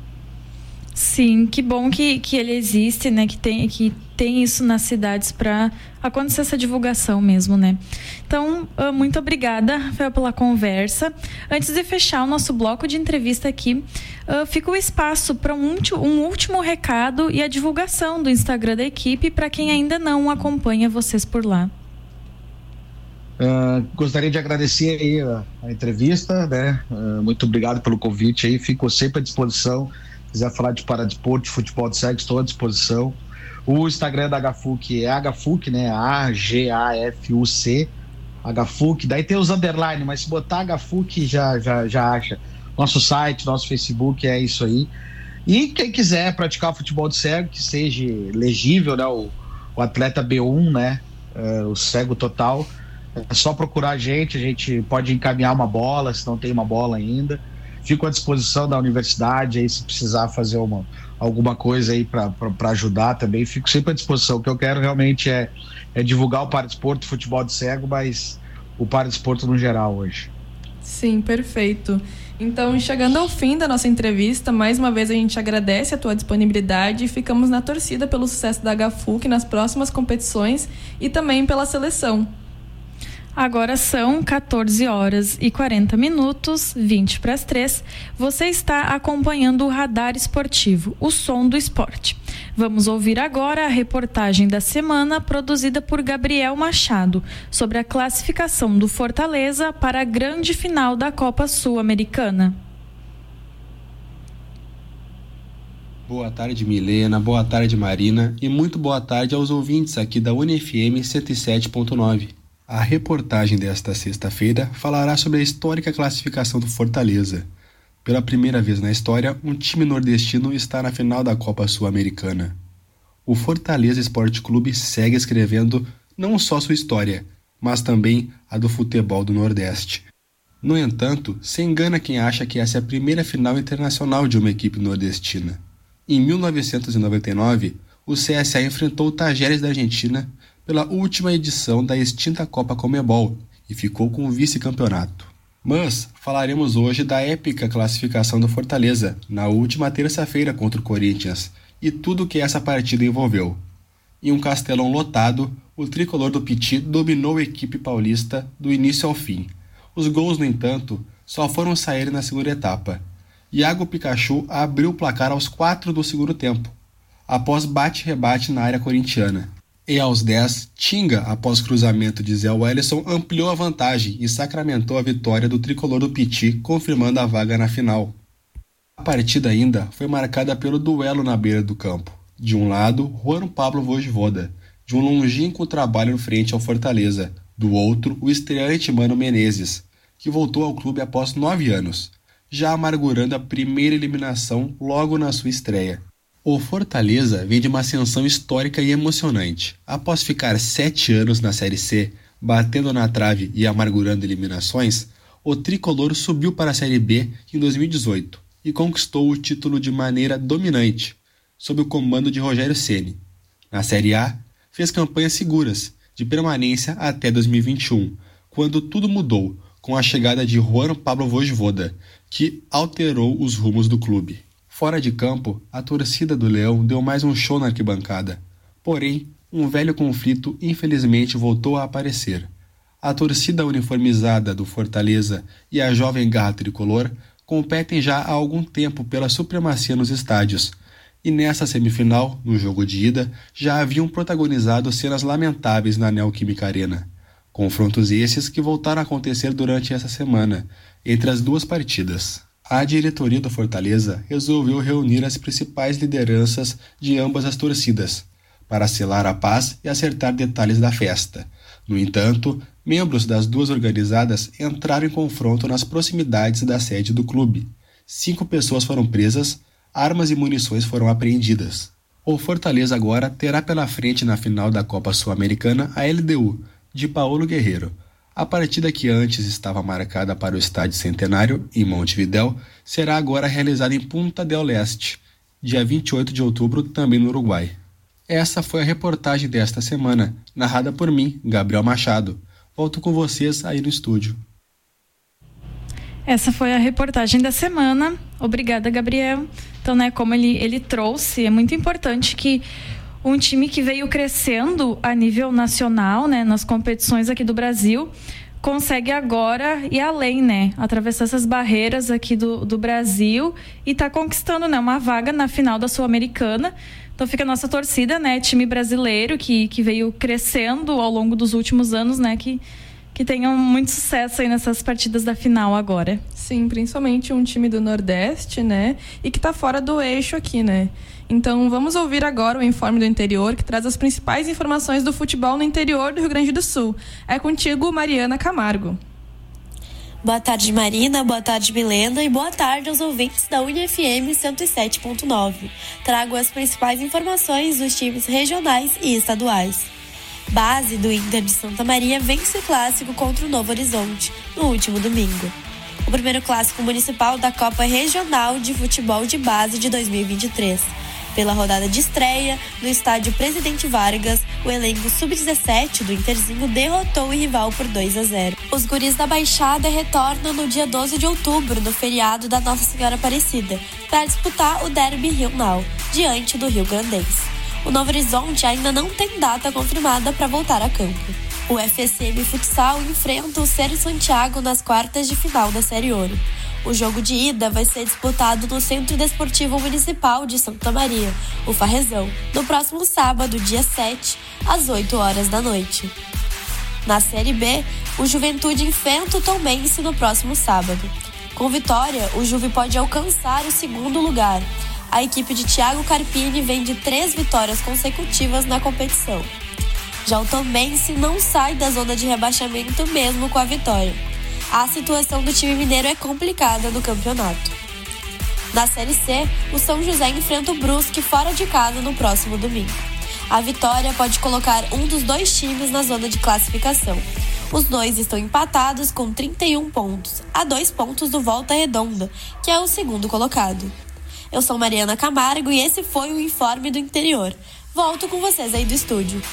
Sim, que bom que, que ele existe, né? Que tem, que tem isso nas cidades para acontecer essa divulgação mesmo, né? Então, muito obrigada, Rafael, pela conversa. Antes de fechar o nosso bloco de entrevista aqui, fica o espaço para um, um último recado e a divulgação do Instagram da equipe para quem ainda não acompanha vocês por lá. Uh, gostaria de agradecer aí a, a entrevista, né? Uh, muito obrigado pelo convite aí, fico sempre à disposição. Se quiser falar de paradesporto, de futebol de sexo, estou à disposição. O Instagram da H F U C é H F U C, né? A G A F U C, H F U C. Daí tem os underline, mas se botar H F U C já, já, já acha. Nosso site, nosso Facebook, é isso aí. E quem quiser praticar futebol de cego, que seja legível, né? O, o atleta B um, né? Uh, o cego total. É só procurar a gente, a gente pode encaminhar uma bola, se não tem uma bola ainda. Fico à disposição da universidade, aí se precisar fazer uma, alguma coisa aí para ajudar também, fico sempre à disposição. O que eu quero realmente é, é divulgar o paradesporto, o futebol de cego, mas o paradesporto no geral hoje. Sim, perfeito. Então, chegando ao fim da nossa entrevista, mais uma vez a gente agradece a tua disponibilidade e ficamos na torcida pelo sucesso da H F U C nas próximas competições e também pela seleção. Agora são quatorze horas e quarenta minutos, vinte para as três. Você está acompanhando o Radar Esportivo, o som do esporte. Vamos ouvir agora a reportagem da semana produzida por Gabriel Machado sobre a classificação do Fortaleza para a grande final da Copa Sul-Americana. Boa tarde, Milena, boa tarde, Marina, e muito boa tarde aos ouvintes aqui da U N F M cento e sete ponto nove. A reportagem desta sexta-feira falará sobre a histórica classificação do Fortaleza. Pela primeira vez na história, um time nordestino está na final da Copa Sul-Americana. O Fortaleza Esporte Clube segue escrevendo não só sua história, mas também a do futebol do Nordeste. No entanto, se engana quem acha que essa é a primeira final internacional de uma equipe nordestina. Em mil novecentos e noventa e nove, o C S A enfrentou o Tajeres da Argentina pela última edição da extinta Copa Conmebol e ficou com o vice-campeonato. Mas falaremos hoje da épica classificação do Fortaleza na última terça-feira contra o Corinthians e tudo o que essa partida envolveu. Em um Castelão lotado, o tricolor do Piti dominou a equipe paulista do início ao fim. Os gols, no entanto, só foram sair na segunda etapa. Iago Pikachu abriu o placar aos quatro do segundo tempo, após bate-rebate na área corintiana. E aos dez, Tinga, após cruzamento de Zé Wellison, ampliou a vantagem e sacramentou a vitória do tricolor do Piti, confirmando a vaga na final. A partida ainda foi marcada pelo duelo na beira do campo. De um lado, Juan Pablo Vojvoda, de um longínquo trabalho frente ao Fortaleza. Do outro, o estreante Mano Menezes, que voltou ao clube após nove anos, já amargurando a primeira eliminação logo na sua estreia. O Fortaleza vem de uma ascensão histórica e emocionante. Após ficar sete anos na Série C, batendo na trave e amargurando eliminações, o tricolor subiu para a Série B em dois mil e dezoito e conquistou o título de maneira dominante, sob o comando de Rogério Ceni. Na Série A, fez campanhas seguras, de permanência até dois mil e vinte e um, quando tudo mudou com a chegada de Juan Pablo Vojvoda, que alterou os rumos do clube. Fora de campo, a torcida do Leão deu mais um show na arquibancada. Porém, um velho conflito infelizmente voltou a aparecer. A torcida uniformizada do Fortaleza e a jovem garra tricolor competem já há algum tempo pela supremacia nos estádios, e nessa semifinal, no jogo de ida, já haviam protagonizado cenas lamentáveis na Neoquímica Arena. Confrontos esses que voltaram a acontecer durante essa semana, entre as duas partidas. A diretoria do Fortaleza resolveu reunir as principais lideranças de ambas as torcidas, para selar a paz e acertar detalhes da festa. No entanto, membros das duas organizadas entraram em confronto nas proximidades da sede do clube. Cinco pessoas foram presas, armas e munições foram apreendidas. O Fortaleza agora terá pela frente na final da Copa Sul-Americana a L D U, de Paulo Guerreiro. A partida que antes estava marcada para o Estádio Centenário, em Montevidéu, será agora realizada em Punta del Este, dia vinte e oito de outubro, também no Uruguai. Essa foi a reportagem desta semana, narrada por mim, Gabriel Machado. Volto com vocês aí no estúdio. Essa foi a reportagem da semana. Obrigada, Gabriel. Então, né, como ele, ele trouxe, é muito importante que um time que veio crescendo a nível nacional, né, nas competições aqui do Brasil, consegue agora ir além, né, atravessar essas barreiras aqui do, do Brasil e está conquistando, né, uma vaga na final da Sul-Americana. Então fica a nossa torcida, né, time brasileiro que, que veio crescendo ao longo dos últimos anos, né, que, que tenham muito sucesso aí nessas partidas da final agora. Sim, principalmente um time do Nordeste, né, e que está fora do eixo aqui, né. Então vamos ouvir agora o Informe do Interior, que traz as principais informações do futebol no interior do Rio Grande do Sul. É contigo, Mariana Camargo. Boa tarde, Marina, boa tarde, Milena, e boa tarde aos ouvintes da Uni F M cento e sete ponto nove. Trago as principais informações dos times regionais e estaduais. Base do Inter de Santa Maria vence o clássico contra o Novo Horizonte, no último domingo. O primeiro clássico municipal da Copa Regional de Futebol de Base de dois mil e vinte e três. Pela rodada de estreia, no estádio Presidente Vargas, o elenco sub dezessete do Interzinho derrotou o rival por dois a zero. Os guris da Baixada retornam no dia doze de outubro, no feriado da Nossa Senhora Aparecida, para disputar o Derby Rio-Nau, diante do Rio Grandense. O Novo Horizonte ainda não tem data confirmada para voltar a campo. O F S M Futsal enfrenta o Ser Santiago nas quartas de final da Série Ouro. O jogo de ida vai ser disputado no Centro Desportivo Municipal de Santa Maria, o Farrezão, no próximo sábado, dia sete, às oito horas da noite. Na Série B, o Juventude enfrenta o Tombense no próximo sábado. Com vitória, o Juve pode alcançar o segundo lugar. A equipe de Thiago Carpini vem de três vitórias consecutivas na competição. Já o Tombense não sai da zona de rebaixamento mesmo com a vitória. A situação do time mineiro é complicada no campeonato. Na Série C, o São José enfrenta o Brusque fora de casa no próximo domingo. A vitória pode colocar um dos dois times na zona de classificação. Os dois estão empatados com trinta e um pontos, a dois pontos do Volta Redonda, que é o segundo colocado. Eu sou Mariana Camargo e esse foi o Informe do Interior. Volto com vocês aí do estúdio.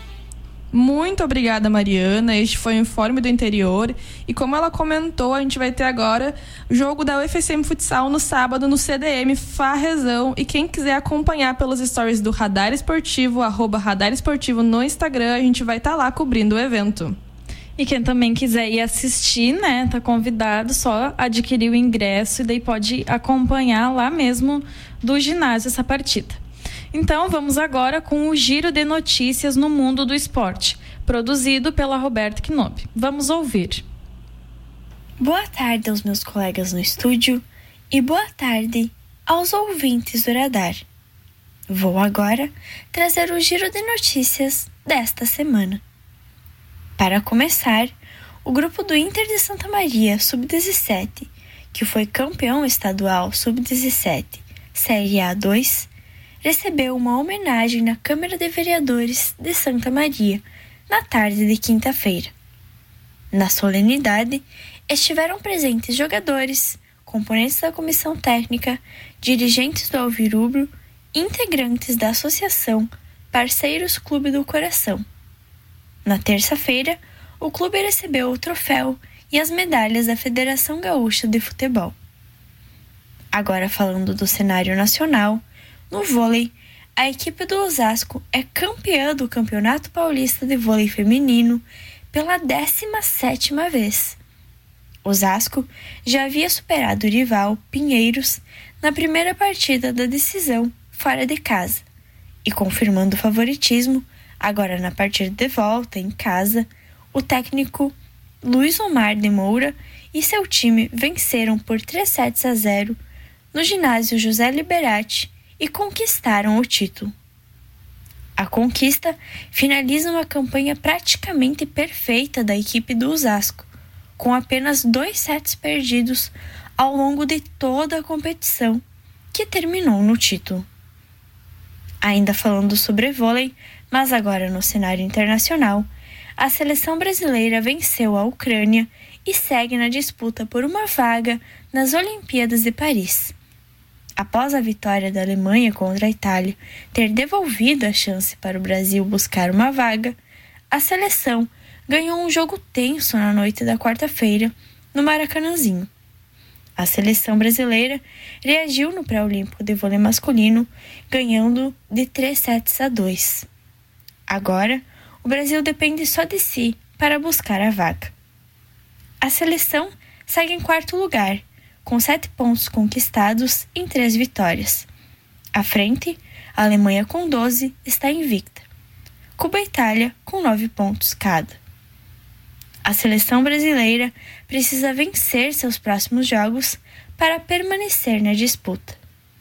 Muito obrigada, Mariana. Este foi o Informe do Interior. E como ela comentou, a gente vai ter agora o jogo da U F S M Futsal no sábado no C D M Farrezão. E quem quiser acompanhar pelos stories do Radar Esportivo, arroba Radar Esportivo no Instagram, a gente vai estar tá lá cobrindo o evento. E quem também quiser ir assistir, né, tá convidado, só adquirir o ingresso e daí pode acompanhar lá mesmo do ginásio essa partida. Então, vamos agora com o Giro de Notícias no Mundo do Esporte, produzido pela Roberta Knopp. Vamos ouvir. Boa tarde aos meus colegas no estúdio e boa tarde aos ouvintes do Radar. Vou agora trazer o giro de notícias desta semana. Para começar, o grupo do Inter de Santa Maria sub dezessete, que foi campeão estadual sub dezessete Série A dois, recebeu uma homenagem na Câmara de Vereadores de Santa Maria na tarde de quinta-feira. Na solenidade, estiveram presentes jogadores, componentes da comissão técnica, dirigentes do Alvirrubro, integrantes da associação Parceiros Clube do Coração. Na terça-feira, o clube recebeu o troféu e as medalhas da Federação Gaúcha de Futebol. Agora falando do cenário nacional, no vôlei, a equipe do Osasco é campeã do Campeonato Paulista de Vôlei Feminino pela décima sétima vez. Osasco já havia superado o rival Pinheiros na primeira partida da decisão fora de casa e, confirmando o favoritismo, agora na partida de volta em casa, o técnico Luiz Omar de Moura e seu time venceram por três sets a zero no ginásio José Liberati e conquistaram o título. A conquista finaliza uma campanha praticamente perfeita da equipe do Osasco, com apenas dois sets perdidos ao longo de toda a competição, que terminou no título. Ainda falando sobre vôlei, mas agora no cenário internacional, a seleção brasileira venceu a Ucrânia e segue na disputa por uma vaga nas Olimpíadas de Paris. Após a vitória da Alemanha contra a Itália ter devolvido a chance para o Brasil buscar uma vaga, a seleção ganhou um jogo tenso na noite da quarta-feira no Maracanãzinho. A seleção brasileira reagiu no pré-olímpico de vôlei masculino, ganhando de três sets a dois. Agora, o Brasil depende só de si para buscar a vaga. A seleção segue em quarto lugar, com sete pontos conquistados em três vitórias. À frente, a Alemanha com doze está invicta. Cuba e Itália com nove pontos cada. A seleção brasileira precisa vencer seus próximos jogos para permanecer na disputa.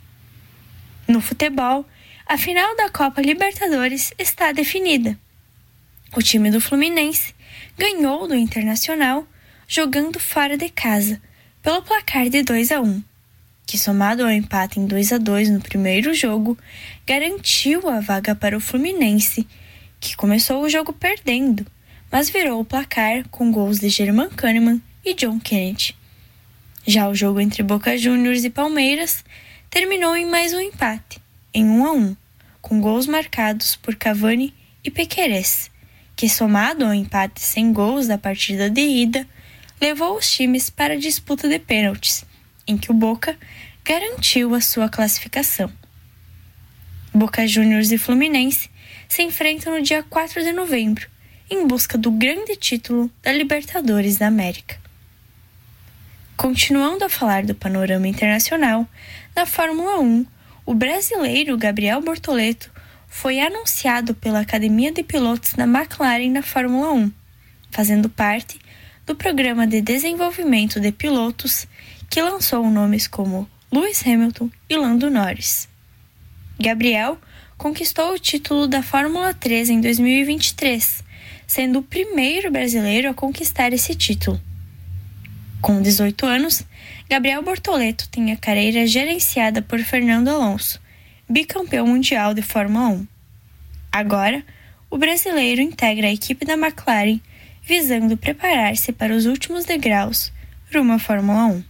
No futebol, a final da Copa Libertadores está definida. O time do Fluminense ganhou do Internacional jogando fora de casa, pelo placar de dois a um, que somado ao empate em dois a dois no primeiro jogo, garantiu a vaga para o Fluminense, que começou o jogo perdendo, mas virou o placar com gols de Germán Kahneman e John Kennedy. Já o jogo entre Boca Juniors e Palmeiras terminou em mais um empate, em um a um, com gols marcados por Cavani e Piquerez, que somado ao empate sem gols da partida de ida, levou os times para a disputa de pênaltis, em que o Boca garantiu a sua classificação. Boca Juniors e Fluminense se enfrentam no dia quatro de novembro, em busca do grande título da Libertadores da América. Continuando a falar do panorama internacional, na Fórmula um, o brasileiro Gabriel Bortoleto foi anunciado pela Academia de Pilotos da McLaren na Fórmula um, fazendo parte do programa de desenvolvimento de pilotos que lançou nomes como Lewis Hamilton e Lando Norris. Gabriel conquistou o título da Fórmula três em dois mil e vinte e três, sendo o primeiro brasileiro a conquistar esse título. Com dezoito anos, Gabriel Bortoleto tem a carreira gerenciada por Fernando Alonso, bicampeão mundial de Fórmula um. Agora, o brasileiro integra a equipe da McLaren, visando preparar-se para os últimos degraus rumo à Fórmula um.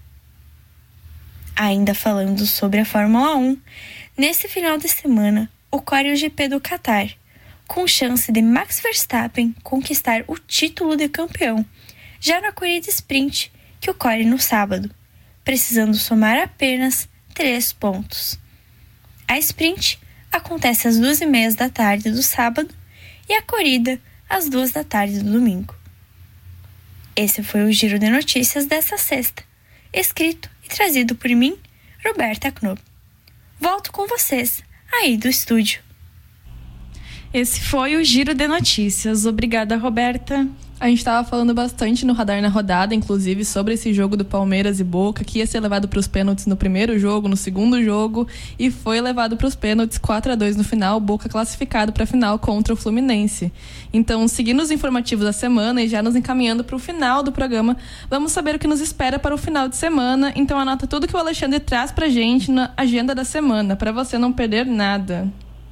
Ainda falando sobre a Fórmula um, nesse final de semana ocorre o G P do Catar, com chance de Max Verstappen conquistar o título de campeão, já na corrida sprint, que ocorre no sábado, precisando somar apenas três pontos. A sprint acontece às duas e meia da tarde do sábado e a corrida às duas da tarde do domingo. Esse foi o Giro de Notícias dessa sexta, escrito e trazido por mim, Roberta Knob. Volto com vocês, aí do estúdio. Esse foi o Giro de Notícias. Obrigada, Roberta. A gente estava falando bastante no Radar na Rodada, inclusive, sobre esse jogo do Palmeiras e Boca, que ia ser levado para os pênaltis no primeiro jogo, no segundo jogo, e foi levado para os pênaltis quatro a dois no final, Boca classificado para a final contra o Fluminense. Então, seguindo os informativos da semana e já nos encaminhando para o final do programa, vamos saber o que nos espera para o final de semana. Então, anota tudo que o Alexandre traz para a gente na agenda da semana, para você não perder nada.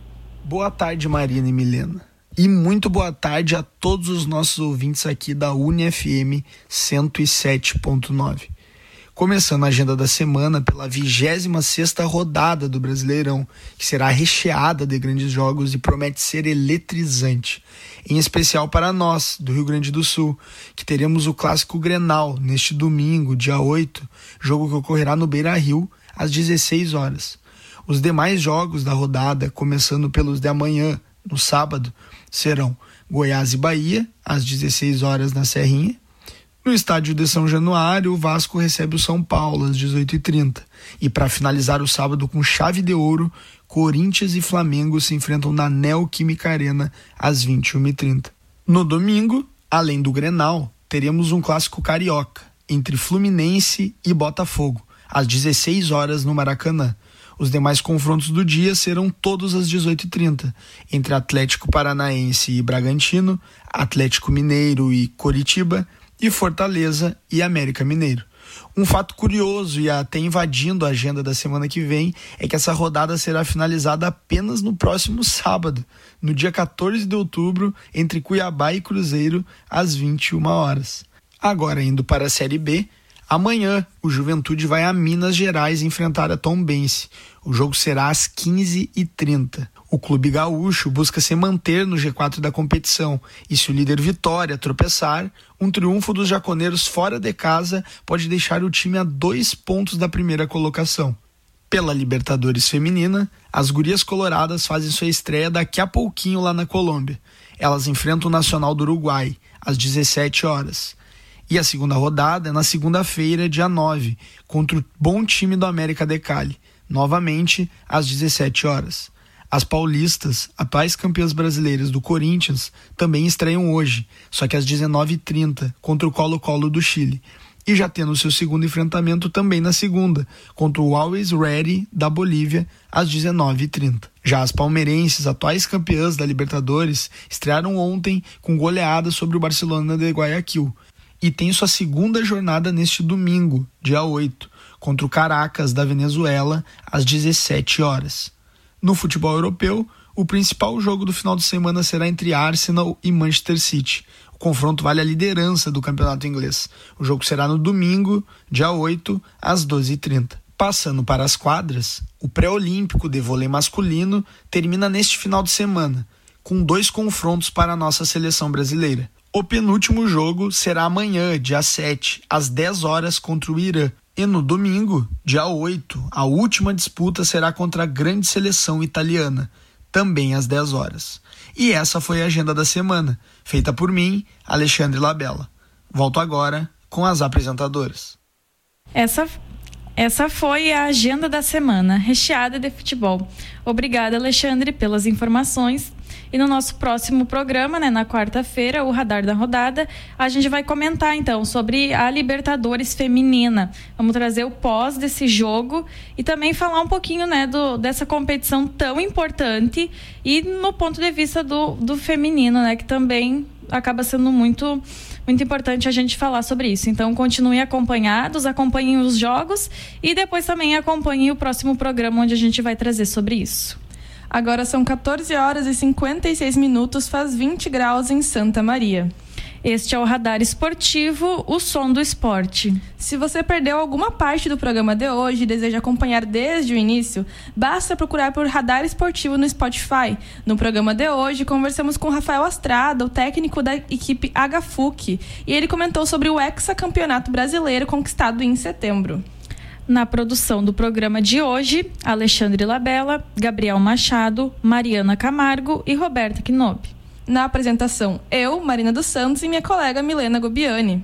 Boa tarde, Marina e Milena. E muito boa tarde a todos os nossos ouvintes aqui da Uni F M cento e sete ponto nove. Começando a agenda da semana pela vigésima sexta rodada do Brasileirão, que será recheada de grandes jogos e promete ser eletrizante. Em especial para nós, do Rio Grande do Sul, que teremos o Clássico Grenal neste domingo, dia oito, jogo que ocorrerá no Beira-Rio, às dezesseis horas. Os demais jogos da rodada, começando pelos de amanhã, no sábado, serão Goiás e Bahia, às dezesseis horas na Serrinha. No estádio de São Januário, o Vasco recebe o São Paulo, às dezoito e trinta. E para finalizar o sábado com chave de ouro, Corinthians e Flamengo se enfrentam na Neoquímica Arena, às vinte e uma e trinta. No domingo, além do Grenal, teremos um clássico carioca, entre Fluminense e Botafogo, às dezesseis horas no Maracanã. Os demais confrontos do dia serão todos às dezoito e trinta, entre Atlético Paranaense e Bragantino, Atlético Mineiro e Coritiba, e Fortaleza e América Mineiro. Um fato curioso e até invadindo a agenda da semana que vem é que essa rodada será finalizada apenas no próximo sábado, no dia quatorze de outubro, entre Cuiabá e Cruzeiro, às vinte e uma horas. Agora, indo para a Série B, amanhã o Juventude vai a Minas Gerais enfrentar a Tombense. O jogo será às quinze e trinta. O clube gaúcho busca se manter no G quatro da competição e, se o líder Vitória tropeçar, um triunfo dos jaconeiros fora de casa pode deixar o time a dois pontos da primeira colocação. Pela Libertadores Feminina, as gurias coloradas fazem sua estreia daqui a pouquinho lá na Colômbia. Elas enfrentam o Nacional do Uruguai, às dezessete horas. E a segunda rodada é na segunda-feira, dia nove, contra o bom time do América de Cali, novamente às dezessete horas. As paulistas, atuais campeãs brasileiras do Corinthians, também estreiam hoje, só que às dezenove e trinta, contra o Colo-Colo do Chile. E já tendo seu segundo enfrentamento também na segunda, contra o Always Ready da Bolívia, às dezenove e trinta. Já as palmeirenses, atuais campeãs da Libertadores, estrearam ontem com goleada sobre o Barcelona de Guayaquil. E tem sua segunda jornada neste domingo, dia oito, contra o Caracas da Venezuela, às dezessete horas. No futebol europeu, o principal jogo do final de semana será entre Arsenal e Manchester City. O confronto vale a liderança do campeonato inglês. O jogo será no domingo, dia oito, às doze e trinta. Passando para as quadras, o pré-olímpico de vôlei masculino termina neste final de semana, com dois confrontos para a nossa seleção brasileira. O penúltimo jogo será amanhã, dia sete, às dez horas, contra o Irã. E no domingo, dia oito, a última disputa será contra a grande seleção italiana, também às dez horas. E essa foi a agenda da semana, feita por mim, Alexandre Labella. Volto agora com as apresentadoras. Essa, essa foi a agenda da semana, recheada de futebol. Obrigada, Alexandre, pelas informações. E no nosso próximo programa, né, na quarta-feira, o Radar da Rodada, a gente vai comentar, então, sobre a Libertadores Feminina. Vamos trazer o pós desse jogo e também falar um pouquinho, né, do, dessa competição tão importante e no ponto de vista do, do feminino, né, que também acaba sendo muito, muito importante a gente falar sobre isso. Então, continuem acompanhados, acompanhem os jogos e depois também acompanhem o próximo programa onde a gente vai trazer sobre isso. Agora são quatorze horas e cinquenta e seis minutos, faz vinte graus em Santa Maria. Este é o Radar Esportivo, o som do esporte. Se você perdeu alguma parte do programa de hoje e deseja acompanhar desde o início, basta procurar por Radar Esportivo no Spotify. No programa de hoje, conversamos com Rafael Astrada, o técnico da equipe H F U C, e ele comentou sobre o hexacampeonato brasileiro conquistado em setembro. Na produção do programa de hoje, Alexandre Labella, Gabriel Machado, Mariana Camargo e Roberta Knob. Na apresentação, eu, Marina dos Santos, e minha colega Milena Gobiani.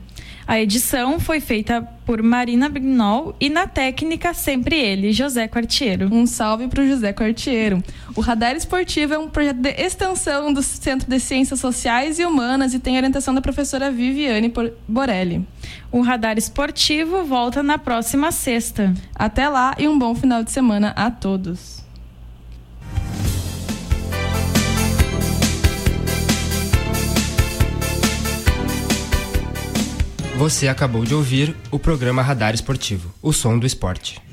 A edição foi feita por Marina Brignol e na técnica sempre ele, José Quartiero. Um salve para o José Quartiero. O Radar Esportivo é um projeto de extensão do Centro de Ciências Sociais e Humanas e tem orientação da professora Viviane Borelli. O Radar Esportivo volta na próxima sexta. Até lá e um bom final de semana a todos. Você acabou de ouvir o programa Radar Esportivo, o som do esporte.